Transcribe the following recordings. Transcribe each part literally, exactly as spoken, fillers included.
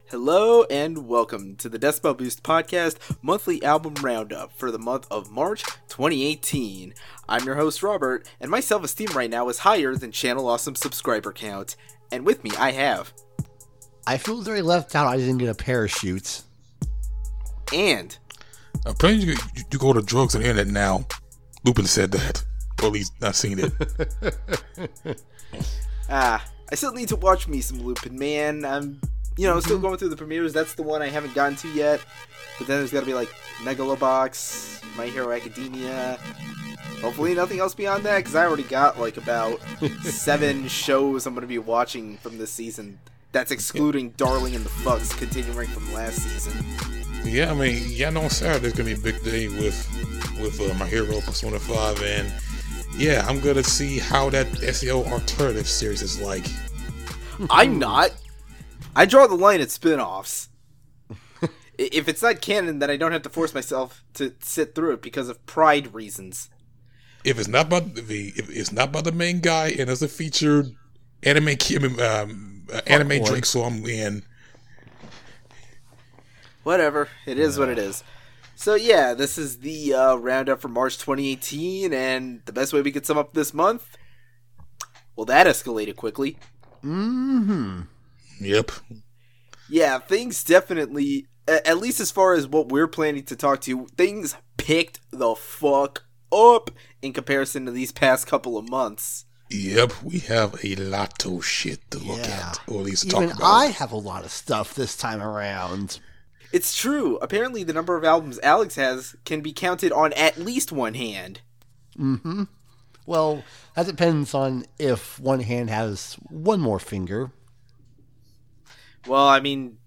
Hello and welcome to the Decibel Boost Podcast monthly album roundup for the month of March twenty eighteen. I'm your host Robert, and my self-esteem right now is higher than Channel Awesome subscriber count. And with me I have... I feel very left out. I didn't get a parachute. And... Apparently you, you go to drugs on the internet now. Lupin said that. Or at least not seen it. Ah, I still need to watch me some Lupin, man. I'm... You know, still going through the premieres. That's the one I haven't gotten to yet. But then there's got to be like Megalobox, My Hero Academia. Hopefully nothing else beyond that, because I already got like about seven shows I'm going to be watching from this season. That's excluding Darling in the Bucks, continuing from last season. Yeah, I mean, yeah, no, on Saturday there's going to be a big day with with uh, My Hero Persona five. And yeah, I'm going to see how that S E O alternative series is like. I'm not. I draw the line at spin-offs. If it's not canon, then I don't have to force myself to sit through it because of pride reasons. If it's not about the, if it's not about the main guy and there's a featured anime, um, uh, anime drink, so I'm in. Whatever, it is what it is. So yeah, this is the uh, roundup for March twenty eighteen, and the best way we could sum up this month. Well, that escalated quickly. Mm-hmm. Yep. Yeah, things definitely, at least as far as what we're planning to talk to, things picked the fuck up in comparison to these past couple of months. Yep, we have a lot of shit to look Yeah. at, or at least Even talk about. I have a lot of stuff this time around. It's true. Apparently the number of albums Alex has can be counted on at least one hand. Mm-hmm. Well, that depends on if one hand has one more finger. Well, I mean,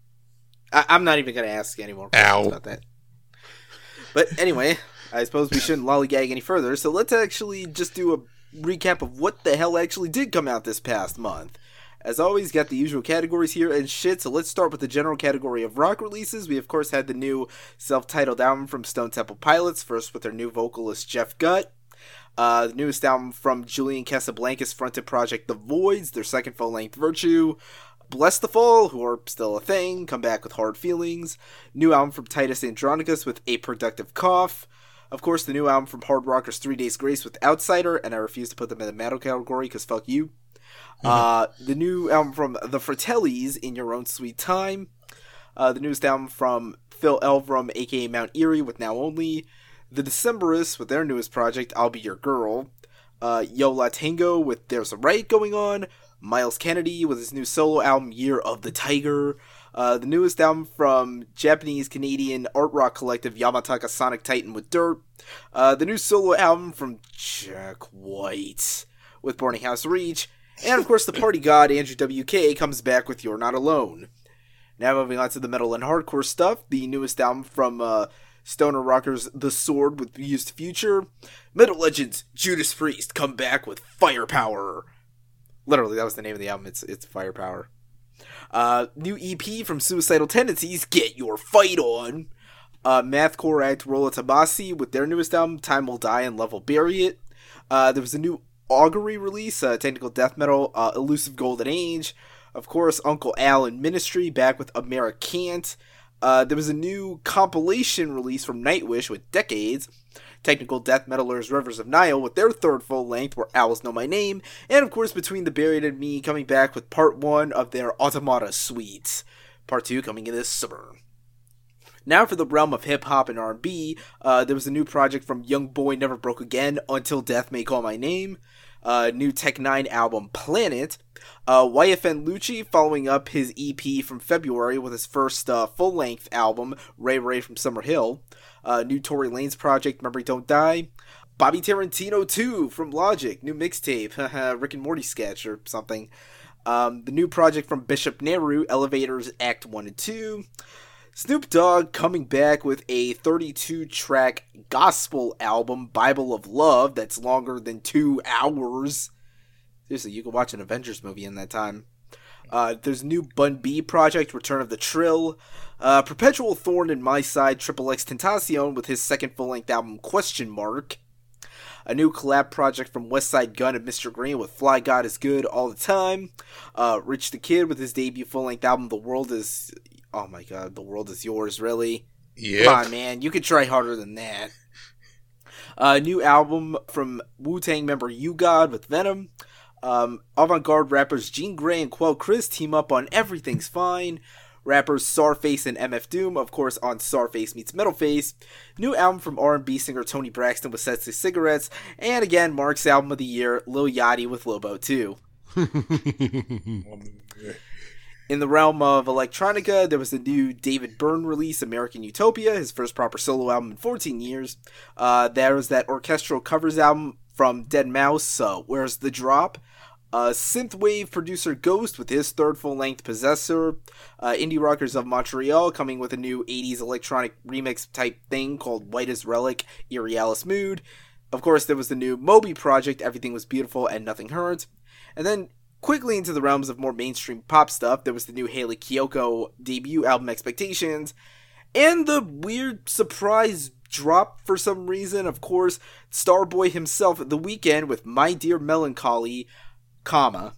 I- I'm not even going to ask any more questions Ow. about that. But anyway, I suppose we shouldn't lollygag any further, so let's actually just do a recap of what the hell actually did come out this past month. As always, got the usual categories here and shit, so let's start with the general category of rock releases. We, of course, had the new self-titled album from Stone Temple Pilots, first with their new vocalist, Jeff Gutt. Uh, the newest album from Julian Casablancas' fronted project, The Voids, their second full-length Virtue. Bless the Fall, who are still a thing, come back with Hard Feelings. New album from Titus Andronicus with A Productive Cough. Of course, the new album from Hard Rockers, Three Days Grace with Outsider, and I refuse to put them in the metal category, because fuck you. Mm-hmm. Uh, the new album from The Fratellis, In Your Own Sweet Time. Uh, the newest album from Phil Elverum, aka Mount Eerie, with Now Only. The Decemberists with their newest project, I'll Be Your Girl. Uh, Yo La Tango with There's a Riot Going On. Miles Kennedy with his new solo album, Year of the Tiger. Uh, the newest album from Japanese-Canadian art rock collective Yamataka Sonic Titan with Dirt. Uh, the new solo album from Jack White with Burning House Reach. And of course, the party god Andrew W K comes back with You're Not Alone. Now moving on to the metal and hardcore stuff. The newest album from uh, Stoner Rockers The Sword with Used Future. Metal legends Judas Priest come back with Firepower. Literally, that was the name of the album. It's it's Firepower. Uh, new E P from Suicidal Tendencies, Get Your Fight On. Uh, Mathcore act Rolla Tabasi with their newest album, Time Will Die and Love Will Bury It. Uh, there was a new Augury release, uh, technical death metal, uh, Elusive Golden Age. Of course, Uncle Al and Ministry back with Americant. Uh, there was a new compilation release from Nightwish with Decades. Technical death metalers Rivers of Nile with their third full length, Where Owls Know My Name, and of course Between the Buried and Me coming back with part one of their Automata Suite. Part two coming in this summer. Now for the realm of hip-hop and R and B, uh, there was a new project from Young Boy Never Broke Again, Until Death May Call My Name. Uh, new Tech Nine album, Planet. Uh, Y F N Lucci following up his E P from February with his first uh, full-length album, Ray Ray from Summer Hill. Uh, new Tory Lanez project, Memory Don't Die. Bobby Tarantino two from Logic, new mixtape, Rick and Morty sketch or something. Um, the new project from Bishop Nehru, Elevators Act one and two. Snoop Dogg coming back with a thirty-two track gospel album, Bible of Love, that's longer than two hours. Seriously, you can watch an Avengers movie in that time. Uh, there's a new Bun B project, Return of the Trill. Uh, Perpetual Thorn and My Side, Triple X Tentacion with his second full-length album, Question Mark. A new collab project from Westside Gunn and Mister Green with Fly God Is Good All the Time. Uh, Rich the Kid with his debut full-length album, The World Is... Oh my god, The World Is Yours, really? Yep. Come on, man. You could try harder than that. A new album from Wu-Tang member U-God with Venom. Um, avant-garde rappers Jean Grey and Quell Chris team up on Everything's Fine. Rappers Sarface and M F Doom, of course, on Sarface Meets Metalface. New album from R and B singer Tony Braxton with Sexy Cigarettes. And again, Mark's album of the year, Lil Yachty with Lobo two. In the realm of electronica, there was the new David Byrne release, American Utopia, his first proper solo album in fourteen years. Uh, there was that orchestral covers album from Dead Mouse, uh, Where's the Drop? Uh, synthwave producer Ghost with his third full-length Possessor. Uh, Indie Rockers of Montreal coming with a new eighties electronic remix type thing called White as Relic, Eerie Alice Mood. Of course, there was the new Moby project, Everything Was Beautiful and Nothing Hurt. And then, quickly into the realms of more mainstream pop stuff, there was the new Hayley Kiyoko debut album Expectations. And the weird surprise drop for some reason, of course, Starboy himself at The Weeknd with My Dear Melancholy, comma.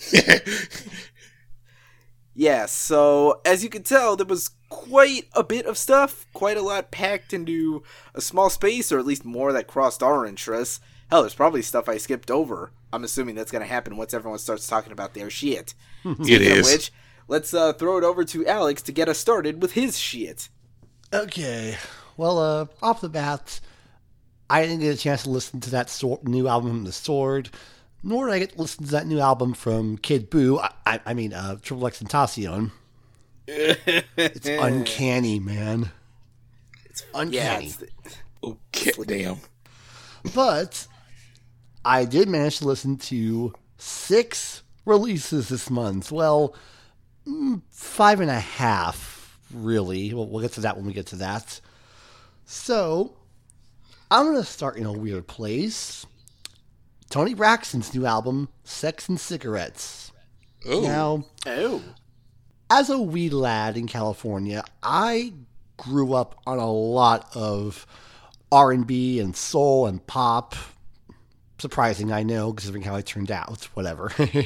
Yeah, so as you can tell, there was quite a bit of stuff, quite a lot packed into a small space, or at least more that crossed our interests. Hell, there's probably stuff I skipped over. I'm assuming that's going to happen once everyone starts talking about their shit. It Speaking is. of which, let's uh, throw it over to Alex to get us started with his shit. Okay. Well, uh, off the bat, I didn't get a chance to listen to that so- new album from The Sword, nor did I get to listen to that new album from Kid Buu. I, I, I mean, uh, Triple X Tentacion. It's uncanny, man. It's Yeah, uncanny. it's the- Okay, damn. But I did manage to listen to six releases this month. Well, mm, five and a half, really. We'll, we'll get to that when we get to that. So, I'm going to start in a weird place. Tony Braxton's new album, Sex and Cigarettes. Oh, Now, oh. as a wee lad in California, I grew up on a lot of R and B and soul and pop. Surprising, I know, considering how I turned out. Whatever.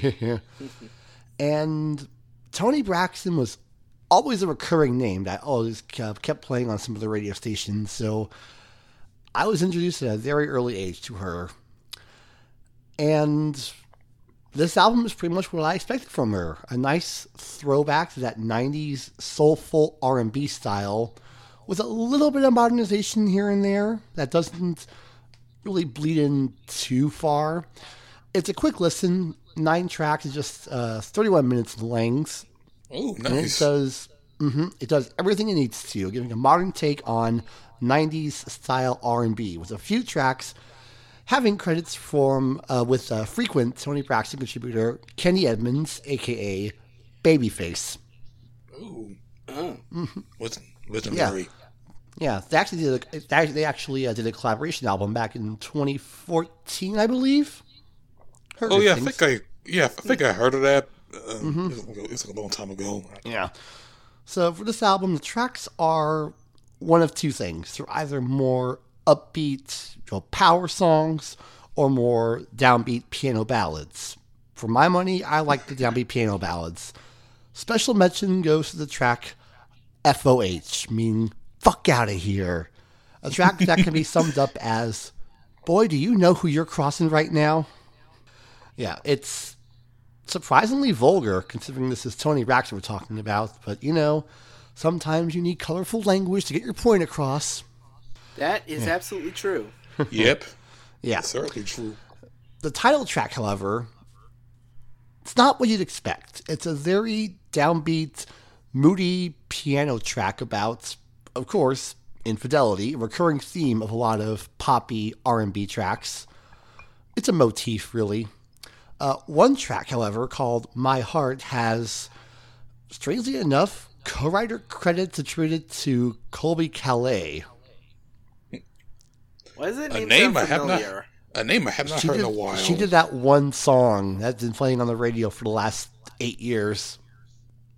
And Tony Braxton was always a recurring name that I always kept playing on some of the radio stations. So I was introduced at a very early age to her. And this album is pretty much what I expected from her. A nice throwback to that nineties soulful R and B style with a little bit of modernization here and there that doesn't really bleed in too far. It's a quick listen. Nine tracks is just uh, thirty-one minutes in length. oh, And it nice. does, hmm it does everything it needs to, giving a modern take on nineties style R and B with a few tracks having credits from uh, with uh, frequent Tony Braxton contributor Kenny Edmonds, aka Babyface. Oh, Oh. what's legendary? Yeah. Yeah, they actually did. A, they actually- they actually uh, did a collaboration album back in twenty fourteen, I believe. Heard Oh of yeah, I things. think I yeah I think I heard of that. Uh, it's, it's a long time ago. Yeah. So for this album, the tracks are one of two things. They're either more upbeat, you know, power songs or more downbeat piano ballads. For my money, I like the downbeat piano ballads. Special mention goes to the track F O H, meaning fuck out of here. A track that can be summed up as, boy, do you know who you're crossing right now? Yeah, it's surprisingly vulgar, considering this is Tony Braxton we're talking about. But, you know, sometimes you need colorful language to get your point across. That is absolutely true. Yep, Yeah. that's certainly true. The title track, however, it's not what you'd expect. It's a very downbeat, moody piano track about, of course, infidelity, a recurring theme of a lot of poppy R and B tracks. It's a motif, really. Uh, one track, however, called My Heart, has, strangely enough, co-writer credits attributed to Colby Calais. Why does it A name, name sound I have not familiar? a name I have not She heard did, in a while. she did that one song that's been playing on the radio for the last eight years.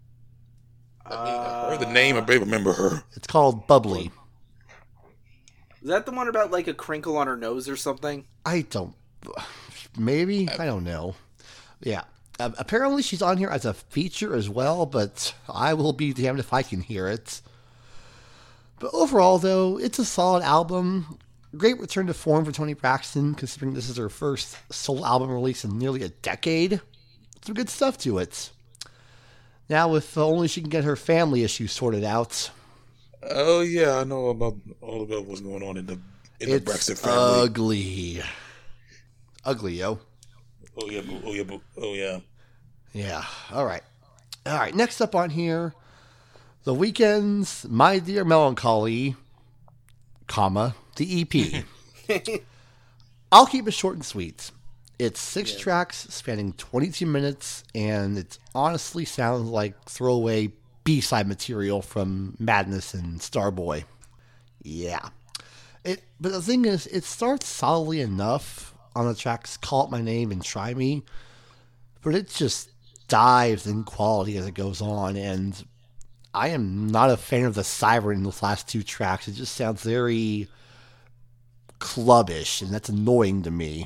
I heard the name. I barely remember her. It's called Bubbly. Is that the one about like a crinkle on her nose or something? I don't. Maybe? I don't know. Yeah. Uh, apparently she's on here as a feature as well, but I will be damned if I can hear it. But overall, though, it's a solid album. Great return to form for Toni Braxton, considering this is her first solo album release in nearly a decade. Some good stuff to it. Now, if only she can get her family issues sorted out. Oh yeah, I know about all about what's going on in the in It's the Braxton family. ugly. Ugly, yo. Oh yeah, boo- oh yeah, boo- oh yeah. Yeah, all right. All right, next up on here, The Weeknd's My Dear Melancholy, comma, the E P. I'll keep it short and sweet. It's six Yeah. tracks spanning twenty-two minutes, and it honestly sounds like throwaway B-side material from Madness and Starboy. Yeah. It, but the thing is, it starts solidly enough on the tracks Call It My Name and Try Me, but it just dives in quality as it goes on, and I am not a fan of the siren in those last two tracks. It just sounds very clubbish, and that's annoying to me.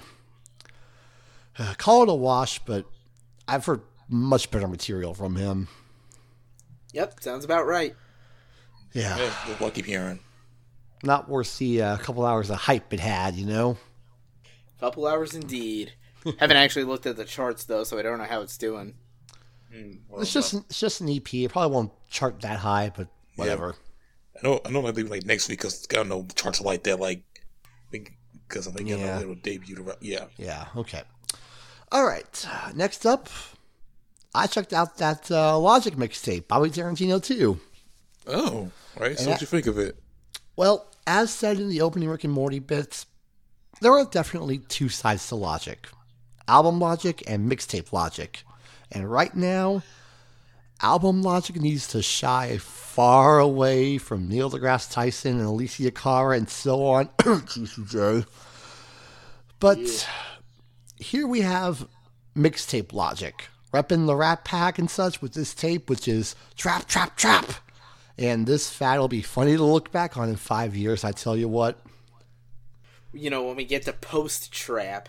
Uh, call it a wash, but I've heard much better material from him. Yep, sounds about right. Yeah, Yeah, that's what I keep hearing. not worth the uh, couple hours of hype it had, you know? Couple hours indeed. Haven't actually looked at the charts though, so I don't know how it's doing. Mm, well, It's just it's just an E P. It probably won't chart that high, but whatever. I know I know maybe like next week because I don't know charts are like that like because I think Yeah. yeah. it'll debut. To, yeah. Yeah, okay. All right, next up, I checked out that uh, Logic mixtape, Bobby Tarantino too. Oh, right. So And what you think of it? Well, as said in the opening Rick and Morty bits, there are definitely two sides to Logic. Album Logic and mixtape Logic. And right now, Album Logic needs to shy far away from Neil deGrasse Tyson and Alicia Cara and so on. Juicy J. But Yeah. here we have mixtape Logic. Repping the Rat Pack and such with this tape, which is Trap, Trap, Trap. And this fad will be funny to look back on in five years, I tell you what. You know, when we get to post trap.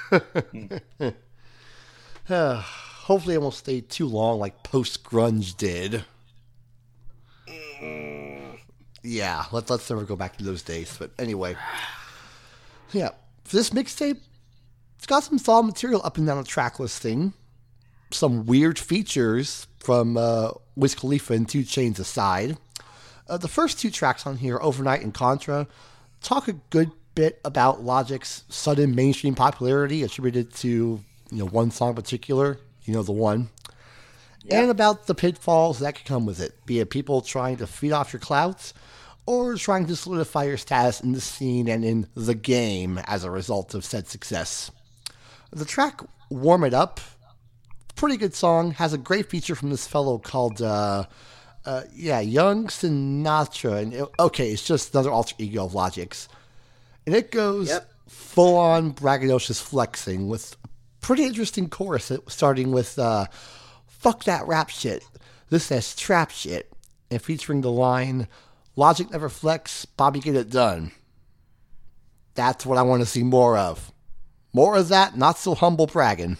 Uh, hopefully it won't stay too long like post-grunge did. Yeah, let, let's never go back to those days. But anyway. Yeah, for this mixtape, it's got some solid material up and down the track listing. Some weird features from uh, Wiz Khalifa and two Chainz aside. Uh, the first two tracks on here, Overnight and Contra, talk a good bit about Logic's sudden mainstream popularity attributed to, you know, one song in particular, you know, the one, and about the pitfalls that could come with it, be it people trying to feed off your clout or trying to solidify your status in the scene and in the game as a result of said success. The track Warm It Up, pretty good song, has a great feature from this fellow called uh, uh, yeah, Young Sinatra, and it, okay, it's just another alter ego of Logic's. And it goes Yep. full-on braggadocious flexing with a pretty interesting chorus starting with uh, fuck that rap shit, this is trap shit, and featuring the line, Logic never flex, Bobby get it done. That's what I want to see more of. More of that, not so humble bragging.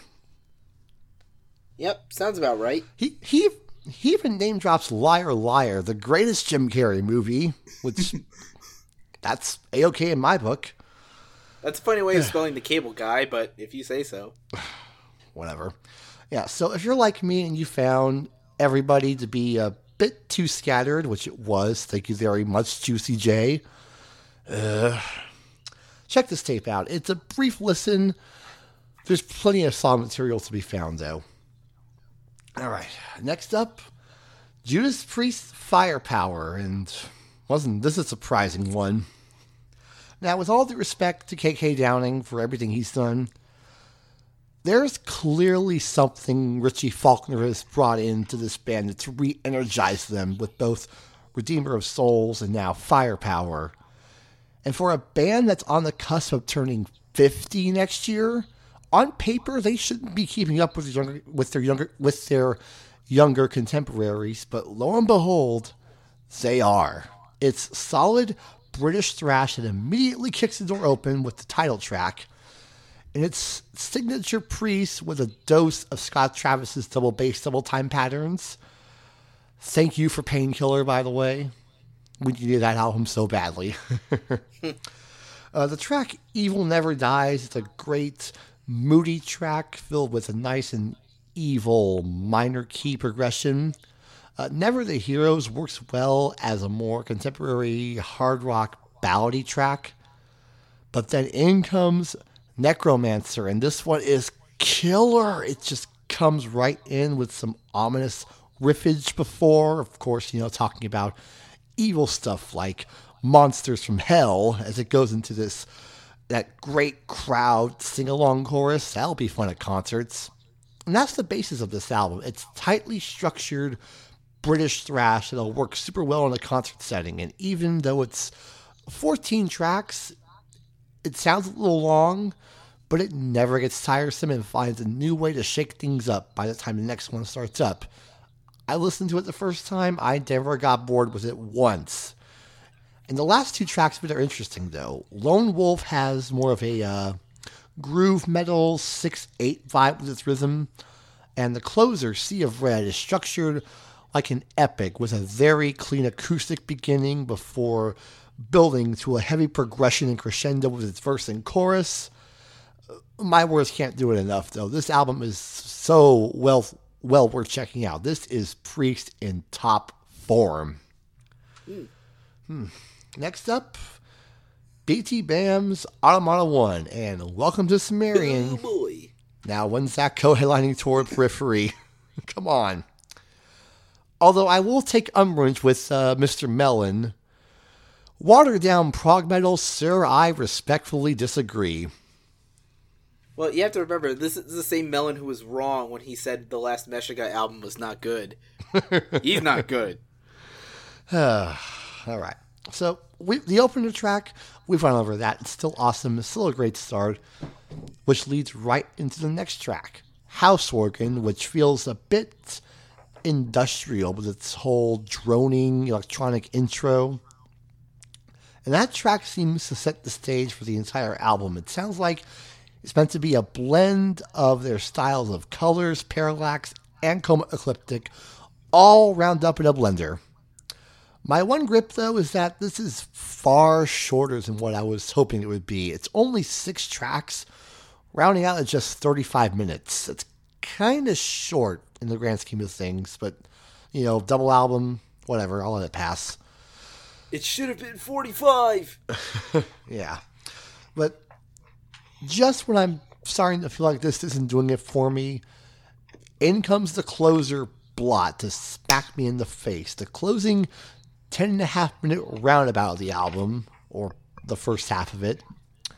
Yep, sounds about right. He he he even name drops Liar Liar, the greatest Jim Carrey movie, which that's A-okay in my book. That's a funny way of spelling the cable guy, but if you say so. Whatever. Yeah, so if you're like me and you found everybody to be a bit too scattered, which it was, thank you very much, Juicy J, uh, check this tape out. It's a brief listen. There's plenty of song material to be found, though. All right, next up, Judas Priest Firepower, and wasn't this a surprising one? Now, with all due respect to K K Downing for everything he's done, there's clearly something Richie Faulkner has brought into this band to re-energize them with both Redeemer of Souls and now Firepower. And for a band that's on the cusp of turning fifty next year, on paper they shouldn't be keeping up with their younger, with their younger with their younger contemporaries, but lo and behold, they are. It's solid British thrash that immediately kicks the door open with the title track, and its signature priest with a dose of Scott Travis's double bass, double time patterns. Thank you for Painkiller, by the way. We needed that album so badly. uh, the track Evil Never Dies is a great, moody track filled with a nice and evil minor key progression. Uh, Never the Heroes works well as a more contemporary hard rock ballady track. But then in comes Necromancer, and this one is killer. It just comes right in with some ominous riffage before, of course, you know, talking about evil stuff like Monsters from Hell as it goes into this, that great crowd sing-along chorus. That'll be fun at concerts. And that's the basis of this album. It's tightly structured British thrash that'll work super well in a concert setting. And even though it's fourteen tracks, it sounds a little long, but it never gets tiresome and finds a new way to shake things up by the time the next one starts up. I listened to it the first time. I never got bored with it once. And the last two tracks of it are interesting, though. Lone Wolf has more of a uh, groove metal six eight vibe with its rhythm. And the closer, Sea of Red, is structured like an epic with a very clean acoustic beginning before building to a heavy progression and crescendo with its verse and chorus. My words can't do it enough, though. This album is so well well worth checking out. This is Priest in top form. Mm. Hmm. Next up, B T Bam's Automata one, and Welcome to Sumerian. Oh boy. Now, when's that co-headlining tour at Periphery? Come on. Although I will take umbrage with uh, Mister Mellon. Watered down prog metal, sir, I respectfully disagree. Well, you have to remember, this is the same Mellon who was wrong when he said the last Meshuggah album was not good. He's not good. All right. So, we, the opener track, we've run over that. It's still awesome. It's still a great start, which leads right into the next track, House Organ, which feels a bit industrial with its whole droning electronic intro. And that track seems to set the stage for the entire album. It sounds like it's meant to be a blend of their styles of Colors, Parallax, and Coma Ecliptic, all round up in a blender. My one grip, though, is that this is far shorter than what I was hoping it would be. It's only six tracks, rounding out at just thirty-five minutes. It's kind of short in the grand scheme of things, but, you know, double album, whatever, I'll let it pass. It should have been forty-five! Yeah. But just when I'm starting to feel like this isn't doing it for me, in comes the closer blot to smack me in the face. The closing ten and a half minute roundabout of the album, or the first half of it.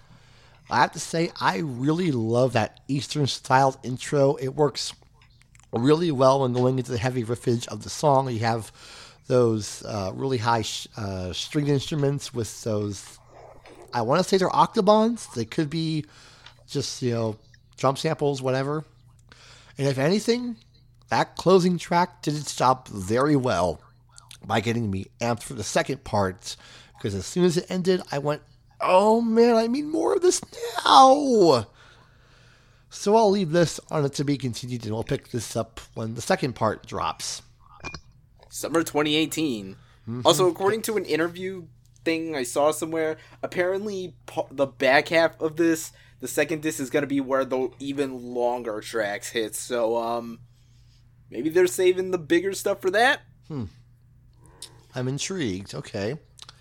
I have to say, I really love that Eastern styled intro. It works really well when going into the heavy riffage of the song. You have those uh, really high sh- uh, string instruments with those, I want to say they're octobans. They could be just, you know, drum samples, whatever. And if anything, that closing track did its job very well by getting me amped for the second part, because as soon as it ended, I went, oh man, I need more of this now. So I'll leave this on it to be continued, and we'll pick this up when the second part drops. Summer twenty eighteen. Mm-hmm. Also, according to an interview thing I saw somewhere, apparently the back half of this, the second disc, is going to be where the even longer tracks hit. So, um, maybe they're saving the bigger stuff for that? Hmm. I'm intrigued. Okay.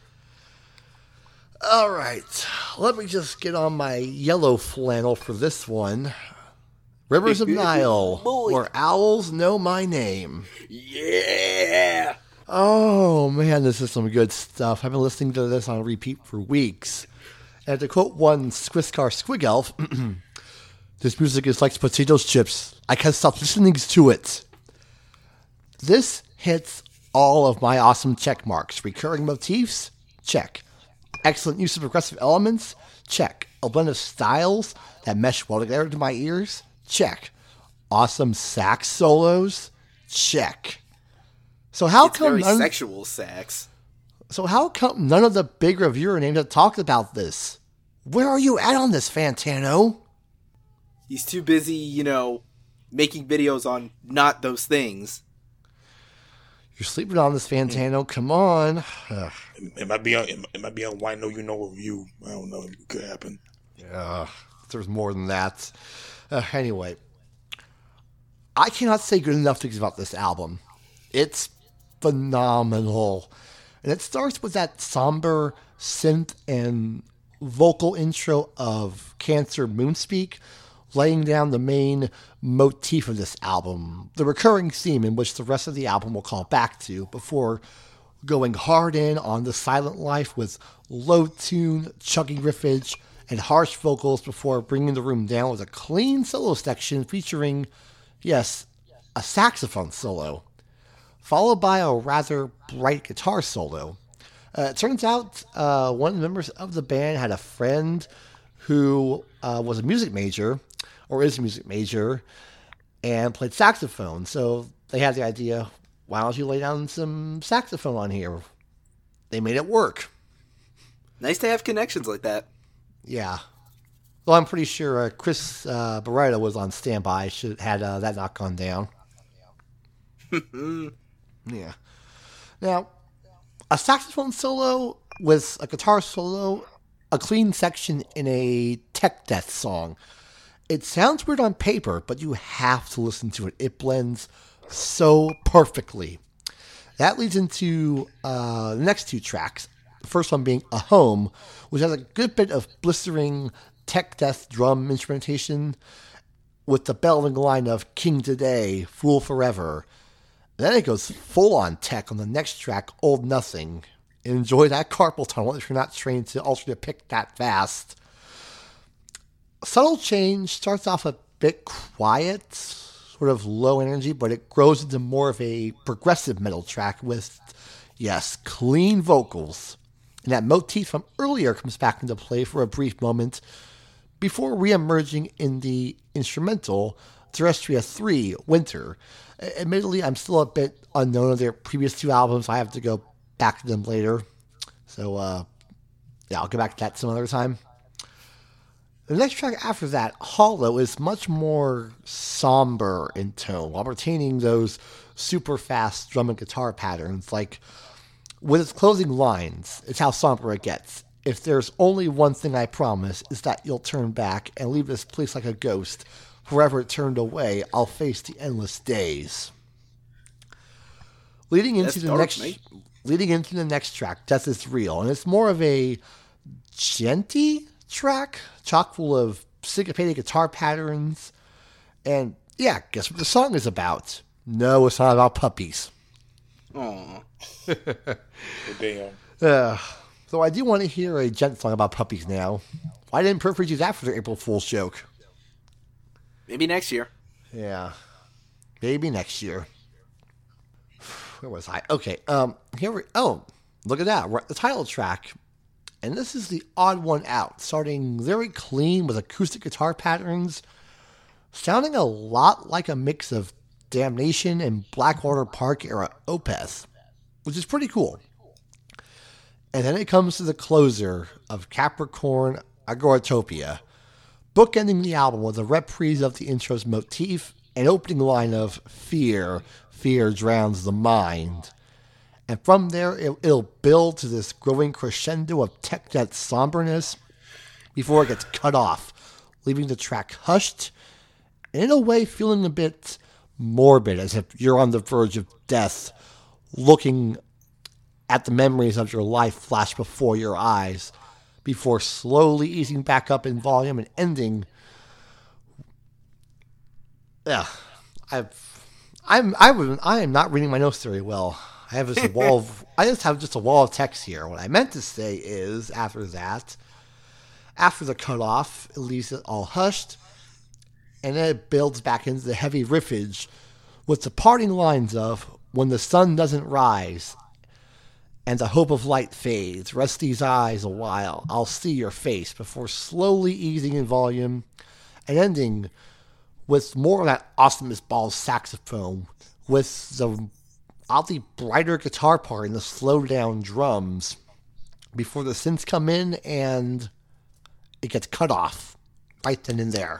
All right. Let me just get on my yellow flannel for this one. Rivers of Nile, where owls know my name. Yeah! Oh, man, this is some good stuff. I've been listening to this on repeat for weeks. And to quote one Squiskar Squigelf, this music is like potato chips. I can't stop listening to it. This hits all of my awesome check marks. Recurring motifs? Check. Excellent use of progressive elements? Check. A blend of styles that mesh well together to my ears? Check. Awesome sax solos? Check. So how it's come very none... sexual sax? So how come none of the big reviewer names have talked about this? Where are you at on this, Fantano? He's too busy, you know, making videos on not those things. You're sleeping on this, Fantano. Come on. Ugh. It might be on. It might be on Why Know You Know review. I don't know. It could happen. Yeah, there's more than that. Uh, anyway, I cannot say good enough things about this album. It's phenomenal, and it starts with that somber synth and vocal intro of Cancer Moonspeak, laying down the main motif of this album, the recurring theme in which the rest of the album will call back to, before going hard in on The Silent Life with low tune, chuggy riffage, and harsh vocals before bringing the room down with a clean solo section featuring, yes, a saxophone solo, followed by a rather bright guitar solo. Uh, it turns out uh, one of the members of the band had a friend who uh, was a music major, or is a music major, and played saxophone. So they had the idea, why don't you lay down some saxophone on here? They made it work. Nice to have connections like that. Yeah. Well, I'm pretty sure uh, Chris uh, Barretta was on standby, should had uh, that not gone down. Yeah. Now, a saxophone solo with a guitar solo, a clean section in a tech death song. It sounds weird on paper, but you have to listen to it. It blends so perfectly. That leads into uh, the next two tracks. The first one being A Home, which has a good bit of blistering tech death drum instrumentation with the bellowing line of King Today, Fool Forever. Then it goes full on tech on the next track, Old Nothing. Enjoy that carpal tunnel if you're not trained to alternate pick that fast. Subtle change, starts off a bit quiet, sort of low energy, but it grows into more of a progressive metal track with, yes, clean vocals. And that motif from earlier comes back into play for a brief moment before re-emerging in the instrumental Terrestria three, Winter. Admittedly, I'm still a bit unknown of their previous two albums. I have to go back to them later. So, uh, yeah, I'll get back to that some other time. The next track after that, Hollow, is much more somber in tone, while retaining those super fast drum and guitar patterns. Like, with its closing lines, it's how somber it gets. If there's only one thing I promise, is that you'll turn back and leave this place like a ghost. Forever turned away, I'll face the endless days. Leading into That's the dark, next, mate. leading into the next track, Death is Real, and it's more of a genty track, chock full of syncopated guitar patterns, and yeah, guess what the song is about? No, it's not about puppies. Aww. Damn. Uh, so I do want to hear a gent song about puppies now. Why didn't Periphery do that for their April Fool's joke? Maybe next year. Yeah, maybe next year. Where was I? Okay, um, here we. Oh, look at that! We're at the title track, and this is the odd one out, starting very clean with acoustic guitar patterns, sounding a lot like a mix of Damnation and Blackwater Park era Opeth, which is pretty cool. And then it comes to the closer of Capricorn Agorotopia, bookending the album with a reprise of the intro's motif and opening line of Fear, Fear Drowns the Mind. And from there, it, it'll build to this growing crescendo of tech death somberness before it gets cut off, leaving the track hushed, and in a way feeling a bit morbid, as if you're on the verge of death, looking at the memories of your life flash before your eyes, before slowly easing back up in volume and ending. Yeah, I've, I'm, I would, I am not reading my notes very well. I have just a wall of, I just have just a wall of text here. What I meant to say is, after that, after the cutoff, it leaves it all hushed, and then it builds back into the heavy riffage with the parting lines of, when the sun doesn't rise and the hope of light fades, rest these eyes a while, I'll see your face, before slowly easing in volume and ending with more of that Awesomeness Balls saxophone with the oddly brighter guitar part and the slowed down drums before the synths come in and it gets cut off right then and there.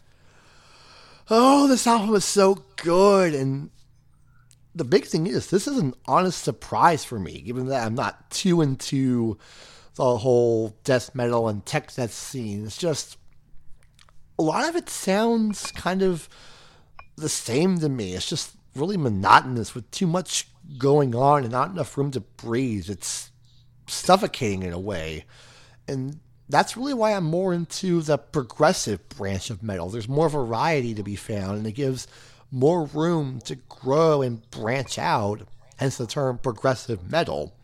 Oh, this album is so good. And the big thing is, this is an honest surprise for me, given that I'm not too into the whole death metal and tech death scene. It's just, a lot of it sounds kind of the same to me. It's just really monotonous with too much going on and not enough room to breathe. It's suffocating in a way. And that's really why I'm more into the progressive branch of metal. There's more variety to be found, and it gives more room to grow and branch out, hence the term progressive metal.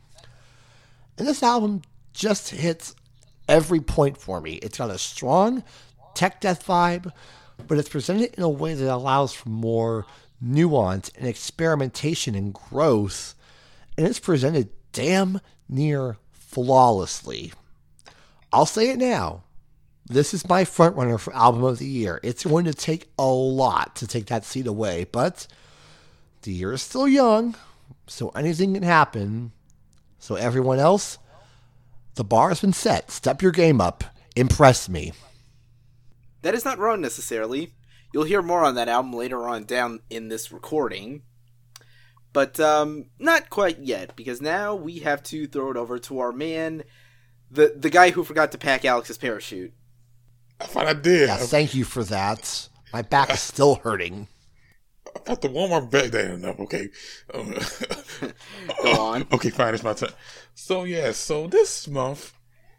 And this album just hits every point for me. It's got a strong tech death vibe, but it's presented in a way that allows for more nuance and experimentation and growth, and it's presented damn near flawlessly. I'll say it now. This is my frontrunner for Album of the Year. It's going to take a lot to take that seat away, but the year is still young, so anything can happen. So everyone else, the bar has been set. Step your game up. Impress me. That is not wrong necessarily. You'll hear more on that album later on down in this recording. But um, not quite yet, because now we have to throw it over to our man, the the guy who forgot to pack Alex's parachute. I thought I did. Yeah, thank you for that. My back is still hurting. I got to warm my back down enough. Okay. Um, Go on. Okay, fine. It's my turn. So, yeah. So, this month,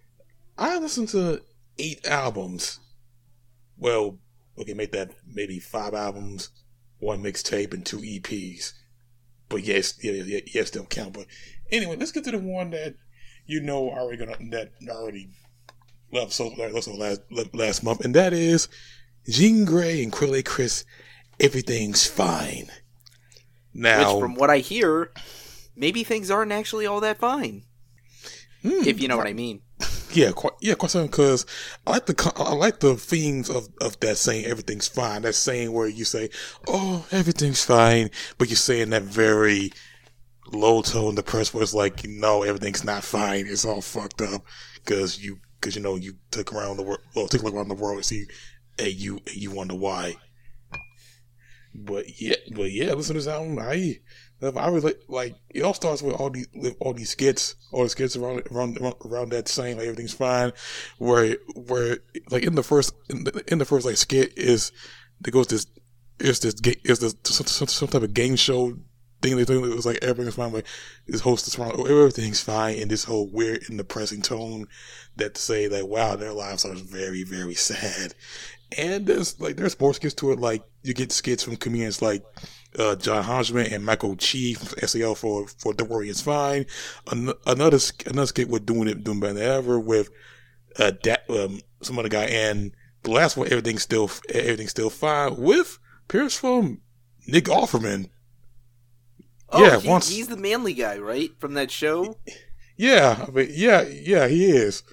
I listened to eight albums. Well, okay, make that maybe five albums, one mixtape, and two E Ps. But yes, yeah, yeah, yes, don't count. But anyway, let's get to the one that you know already gonna that already left so left so last last month, and that is Jean Grey and Quelle Chris. Everything's fine. Now, which, from what I hear, maybe things aren't actually all that fine. Hmm, if you know what I mean. Yeah, quite, yeah, quite something. Because I like the I like the themes of, of that saying everything's fine. That saying where you say, "Oh, everything's fine," but you're saying that very low tone, depressed, where it's like, no, everything's not fine. It's all fucked up because you because you know you took around the world, well, took a look around the world and see, hey, you you wonder why. But yeah, but yeah, listen to this album. I I really like. It all starts with all these with all these skits, all the skits around around around that saying like everything's fine. Where where like in the first in the, in the first like skit is there goes this is this is this some, some, some type of game show thing. They think it was like everything's fine. Like this host is around, oh, everything's fine in this whole weird and depressing tone that say like, wow, their lives are very very sad. And there's like there's more skits to it. Like you get skits from comedians like uh, John Hodgman and Michael Chi from S A L for for Don't Worry It's Fine. An- another another skit with Doing It Doing Better Than Ever with uh, that um, some other guy. And the last one, everything's still everything's still fine with Pierce from Nick Offerman. Oh, yeah, he, once he's the manly guy, right, from that show. Yeah, I mean, yeah, yeah, he is.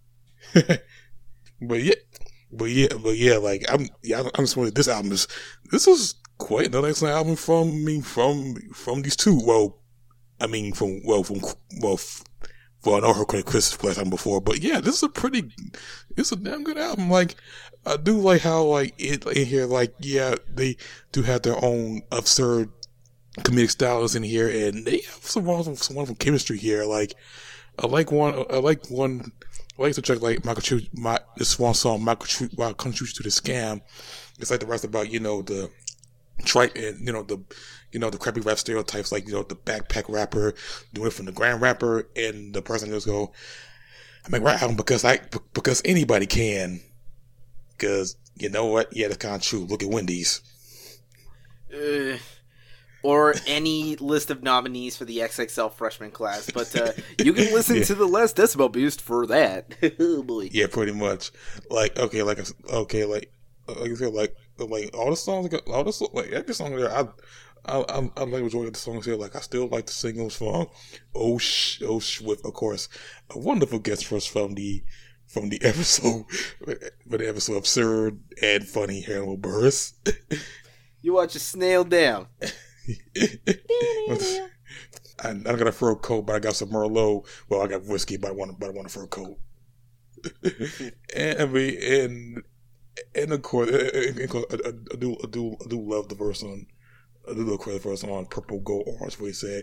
But yeah. But yeah, but yeah, like I'm, yeah, I'm just wondering. This album is, this is quite another excellent album from me, from from these two. Well, I mean, from well, from well, f- well, I know her Chris last time before, but yeah, this is a pretty, it's a damn good album. Like, I do like how like it in here, like yeah, they do have their own absurd comedic styles in here, and they have some wonderful, some wonderful chemistry here. Like, I like one, I like one. I like to check like Michael Chu, my this one song Michael Chu, while contributes to the scam. It's like the rest about you know the trite and you know the you know the crappy rap stereotypes like you know the backpack rapper doing it from the grand rapper and the person just go, I make rap album because I because anybody can, because you know what? Yeah, that's kind of true. Look at Wendy's. Uh. Or any list of nominees for the X X L freshman class, but uh, you can listen yeah. to the last decibel boost for that. Oh boy. Yeah, pretty much. Like okay, like okay, like like I said, like like all the songs, all the like every song there, I I I, I like enjoying the songs here. Like I still like the singles from Oh Sh Oh Swift, of course, a wonderful guest for us from the from the episode, but the episode absurd and funny Harold Burris. You watch a snail down. I, I don't got a fur coat, but I got some Merlot. Well, I got whiskey, but I want, but I want a fur coat. and I mean, and and of course, I, I, I do, I do, I do love the verse on. I do love the verse on Purple, Gold, Orange, where he said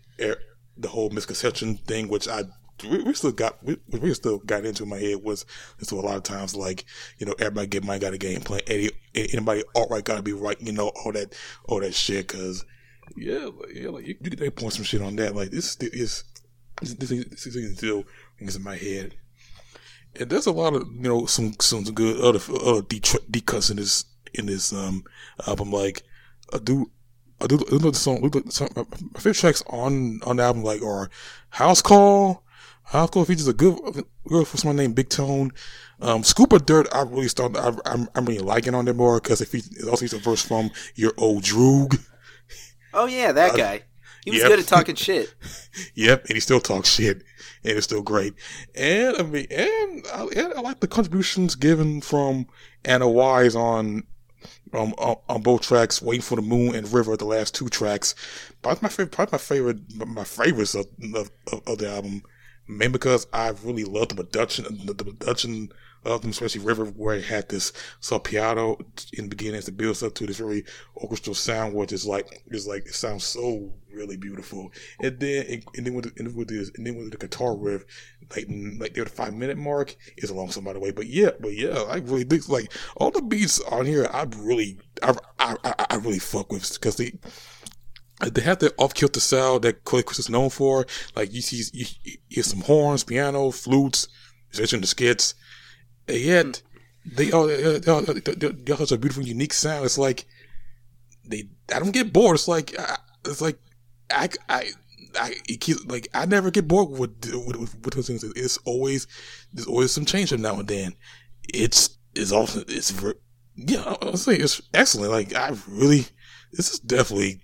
the whole misconception thing, which I. We, we still got we, we still got into in my head was so a lot of times like you know everybody get money got a game plan any, anybody outright got to be right you know all that all that shit because yeah yeah like you, you can point some shit on that like this is this this this is still things in my head and there's a lot of you know some some good other other deep deep cuts in this in this um album like I do. I do, I do the song. The song my favorite tracks on on the album like are House Call. House Call features a good girl for someone named Big Tone. Um, Scoop of Dirt, I really started. I, I'm I'm really liking on there more because it, it also features a verse from Your Old Droog. Oh yeah, that uh, guy. He was yep. good at talking shit. Yep, and he still talks shit, and it's still great. And I mean, and I, and I like the contributions given from Anna Wise on. Um, on, on both tracks, Waiting for the Moon and River, the last two tracks. Probably my favorite, probably my favorite, my favorites of, of, of the album. Mainly because I really love the production, the, the production of them, especially River, where it had this soft piano in the beginning as it builds up to this very orchestral sound, which is like, is like, it sounds so really beautiful. And then, and then with, the, and with this, and then with the guitar riff, like, like near the five minute mark, is a long song by the way. But yeah, but yeah, I really think like all the beats on here, I really, I, I, I, I really fuck with because they. They have that off-kilter sound that Cody Chris is known for. Like, you see, you, you hear some horns, piano, flutes, especially in the skits. And yet, they all, they all, they all have such a beautiful, unique sound. It's like, they, I don't get bored. It's like, I, it's like, I, I, I, it keeps, like, I never get bored with, with, with, with those things. It's always, there's always some change from now and then. It's, it's also, it's, very, yeah, I'll say it's excellent. Like, I really, this is definitely,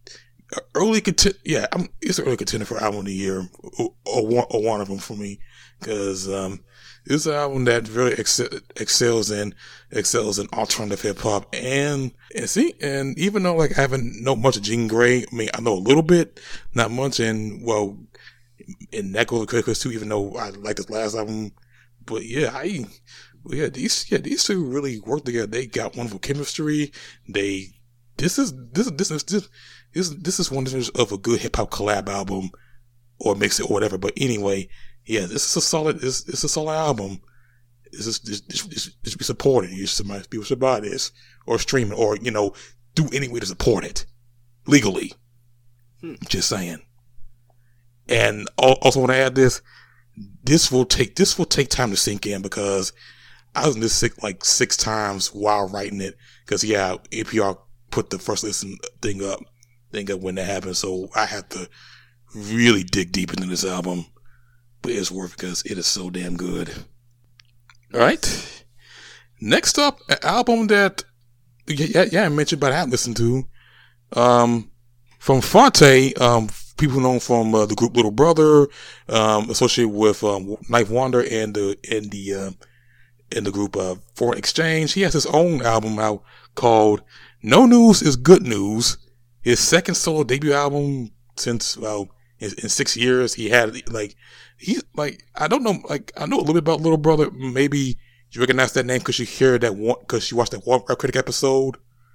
early contender, yeah, I'm, it's an early contender for album of the year, or, or, one, or one of them for me, because um, it's an album that really excel, excels in excels in alternative hip hop, and and see, and even though like I haven't know much of Jean Grey, I mean I know a little bit, not much, and well, and that goes to too, even though I like this last album, but yeah, I, yeah, these yeah these two really work together. They got wonderful chemistry. They this is this this is this. This this is one of a good hip hop collab album, or mix it or whatever. But anyway, yeah, this is a solid. This this is a solid album. This is this this, this, this should be supported. You should people should buy this or stream it or you know do any way to support it legally. Hmm. Just saying. And also want to add this. This will take this will take time to sink in because I was in this sick like six times while writing it because yeah, A P R put the first listen thing up. Think of when that happened, so I had to really dig deep into this album, but it's worth it because it is so damn good. All right, next up, an album that yeah, yeah I mentioned, but I haven't listened to, um, from Phonte, um, people known from uh, the group Little Brother, um, associated with um, Ninth Wonder and the and the uh, in the group uh, Foreign Exchange. He has his own album out called No News Is Good News. His second solo debut album since, well, in, in six years. He had, like, he's, like, I don't know, like, I know a little bit about Little Brother. Maybe you recognize that name because you hear that one, because you watched that One Rap Critic episode.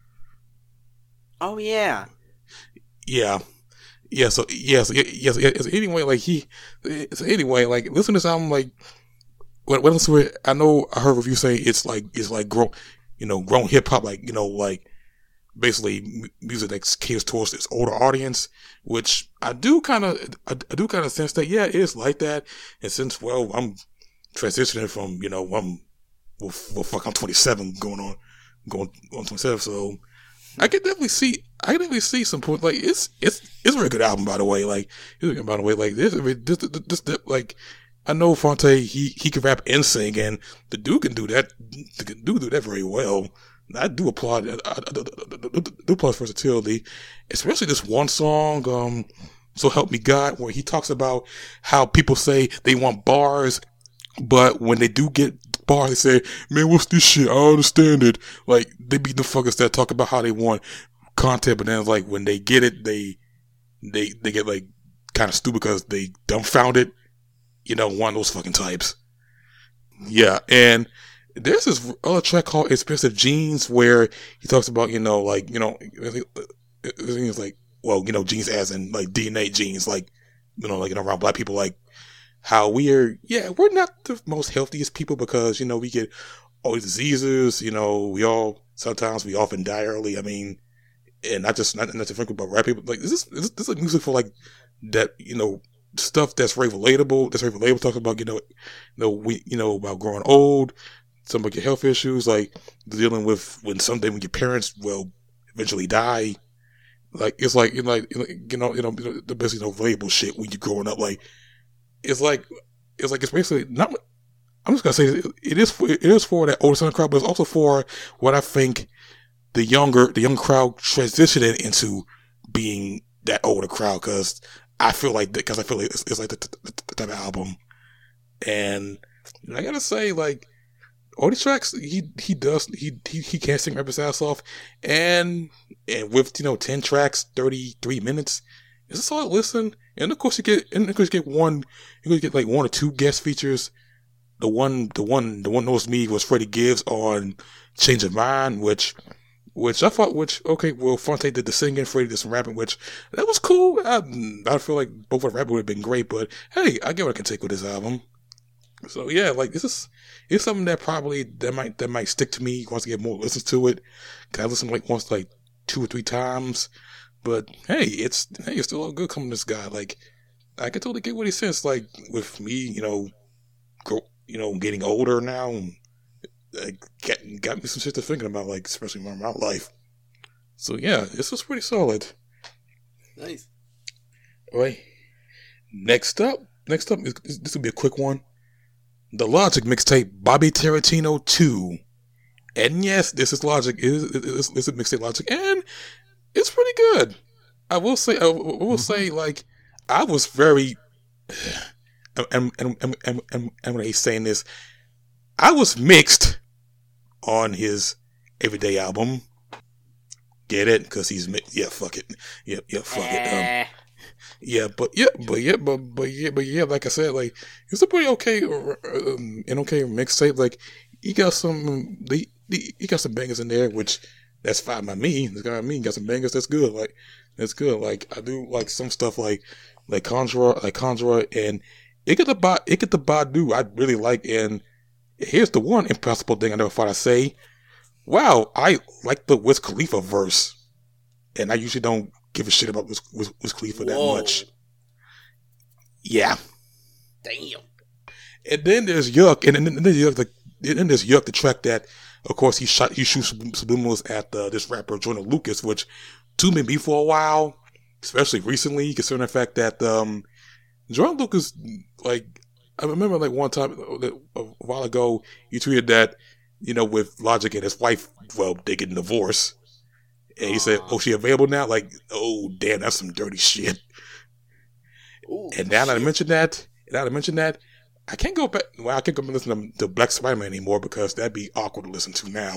Oh, yeah. Yeah. Yeah, so, yeah, so, yes, yeah, so anyway, like, he, so anyway, like, listen to this album, like, when, when I listen to it, I know I heard reviews say it's like, it's like grown, you know, grown hip hop, like, you know, like, basically music that caters towards this older audience, which I do kind of, I, I do kind of sense that, yeah, it is like that. And since, well, I'm transitioning from, you know, I'm, well, well fuck, I'm twenty-seven going on, going on twenty-seven. So I can definitely see, I can definitely see some point, like, it's, it's, it's a very good album, by the way. Like, it's a good, by the way, like, this, this, this, this, like, I know Phonte, he, he can rap and sing, and the dude can do that, the dude can do that very well. I do applaud, I, I, I, I do applaud versatility, especially this one song, um, So Help Me God, where he talks about how people say they want bars, but when they do get bars, they say, man, what's this shit? I don't understand it. Like, they be the fuckers that talk about how they want content, but then it's like, when they get it, they, they they get like kind of stupid because they dumbfounded, you know, one of those fucking types. Yeah, and there's this other track called Expensive Genes where he talks about, you know, like, you know, it's like, well, you know, genes as in like D N A genes, like, you know, like, you know, around black people, like how we are, yeah, we're not the most healthiest people because, you know, we get all these diseases, you know, we all, sometimes we often die early. I mean, and not just, not, not to think about rap people, like, this is, this, this is music for like that, you know, stuff that's very relatable, that's very relatable, talking about, you know, you know, we, you know, about growing old, some of your health issues, like dealing with when someday when your parents will eventually die. Like, it's like, you know, like, you know, you know, the best, you know, relatable shit when you're growing up. Like, it's like, it's like, it's basically not, I'm just gonna say it is for, it is for that older son crowd, but it's also for what I think the younger, the young crowd transitioning into being that older crowd. Cause I feel like, cause I feel like it's, it's like the, the, the type of album. And I gotta say, like, all these tracks, he he does he he he can't sing rap his ass off, and and with, you know, ten tracks, thirty three minutes, it's a solid listen. And of course you get and of course you get one, you get like one or two guest features. The one the one the one knows me was Freddie Gibbs on Change of Mind, which which I thought which okay well Fonte did the singing, Freddie did some rapping, which that was cool. I I feel like both of rapping would have been great, but hey, I get what I can take with this album. So yeah, like this is it's something that probably that might that might stick to me once I get more listens to it. Cause I listen like once like two or three times. But hey, it's hey, it's still all good coming to this guy. Like I can totally get what he says. Like with me, you know, grow, you know, getting older now, and like, got got me some shit to thinking about, like especially in my life. So yeah, this was pretty solid. Nice. All right. Next up, next up, this will be a quick one. The Logic mixtape, Bobby Tarantino two. And yes, this is Logic. It is, it is, it's a mixtape Logic. And it's pretty good. I will say, I will mm-hmm. say, like, I was very, and, and, and, and, and, and when he's saying this, I was mixed on his Everyday album. Get it? Because he's, yeah, fuck it. Yeah, yeah, fuck it. Um, Yeah, but yeah, but yeah, but but yeah, but yeah, like I said, like it's a pretty okay, um, an okay mixtape. Like he got some, he, he got some bangers in there, which that's fine by me. That's got me. He got some bangers. That's good. Like that's good. Like I do like some stuff like like Conjurer, like Conjurer, and it get the ba, it get the Badu. I really like. And here's the one impossible thing I never thought I'd say. Wow, I like the Wiz Khalifa verse, and I usually don't give a shit about Wiz, Wiz, Wiz Khalifa that Whoa. much. Yeah. Damn. And then there's Yuck, and then, and then there's the and then there's Yuck, the track that, of course, he shot he shoots subliminals at uh, this rapper Jordan Lucas, which to me be for a while, especially recently, considering the fact that um, Jordan Lucas, like I remember, like one time a while ago, he tweeted that, you know, with Logic and his wife, well, they getting divorced. And he said, "Oh, she available now?" Like, oh, damn, that's some dirty shit. Ooh, and now that I mentioned that, now that I mentioned that, I can't go back. Well, I can't go back and listen to, to Black Spider-Man anymore because that'd be awkward to listen to now.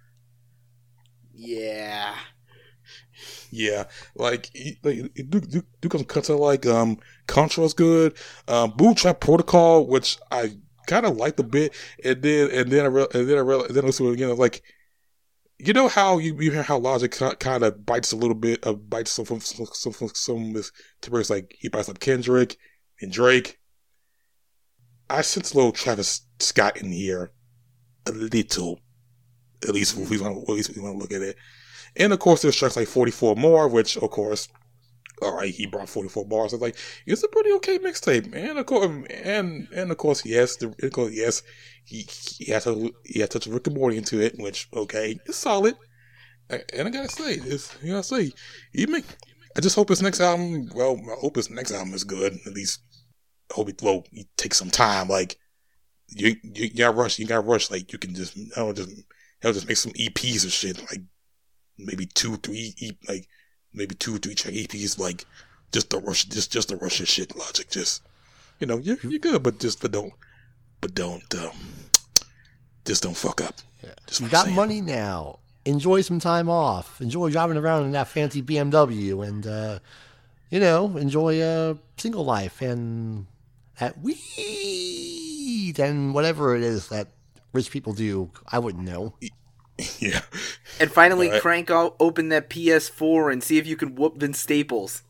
Yeah, yeah, like, he, like do do do some cuts out like um, Contra's good, um, Boot Trap Protocol, which I kind of liked a bit, and then and then I re- and then I realized, and then I listened to it again, like. You know how you, you hear how Logic kind of bites a little bit of bites some from some, some, some, some of his tippers, like he bites up Kendrick and Drake. I sense a little Travis Scott in here, a little, at least if we want, at least if we want to look at it. And of course, there's tracks like forty-four More, which of course, all right, he brought forty-four bars. It's like it's a pretty okay mixtape, and of course, and and of course, yes, the of course, yes. He he had to he had to touch Rick and Morty into it, which okay, it's solid. And I gotta say, this you gotta say, he make. I just hope his next album. Well, I hope his next album is good. At least, I hope it. Well, he takes some time. Like you, you, you gotta rush. You gotta rush. Like you can just, I don't just, he'll just make some E Ps or shit. Like maybe two, three, e, like maybe two, three track E Ps. Like just to rush, just just to rush his shit. Logic, just you know, you're you're good, but just but don't. But don't, um, just don't fuck up. Yeah. You got money now. Enjoy some time off. Enjoy driving around in that fancy B M W and uh, you know, enjoy a single life and that weed and whatever it is that rich people do. I wouldn't know. Yeah. And finally, Right. crank out, open that P S four and see if you can whoop Vince Staples.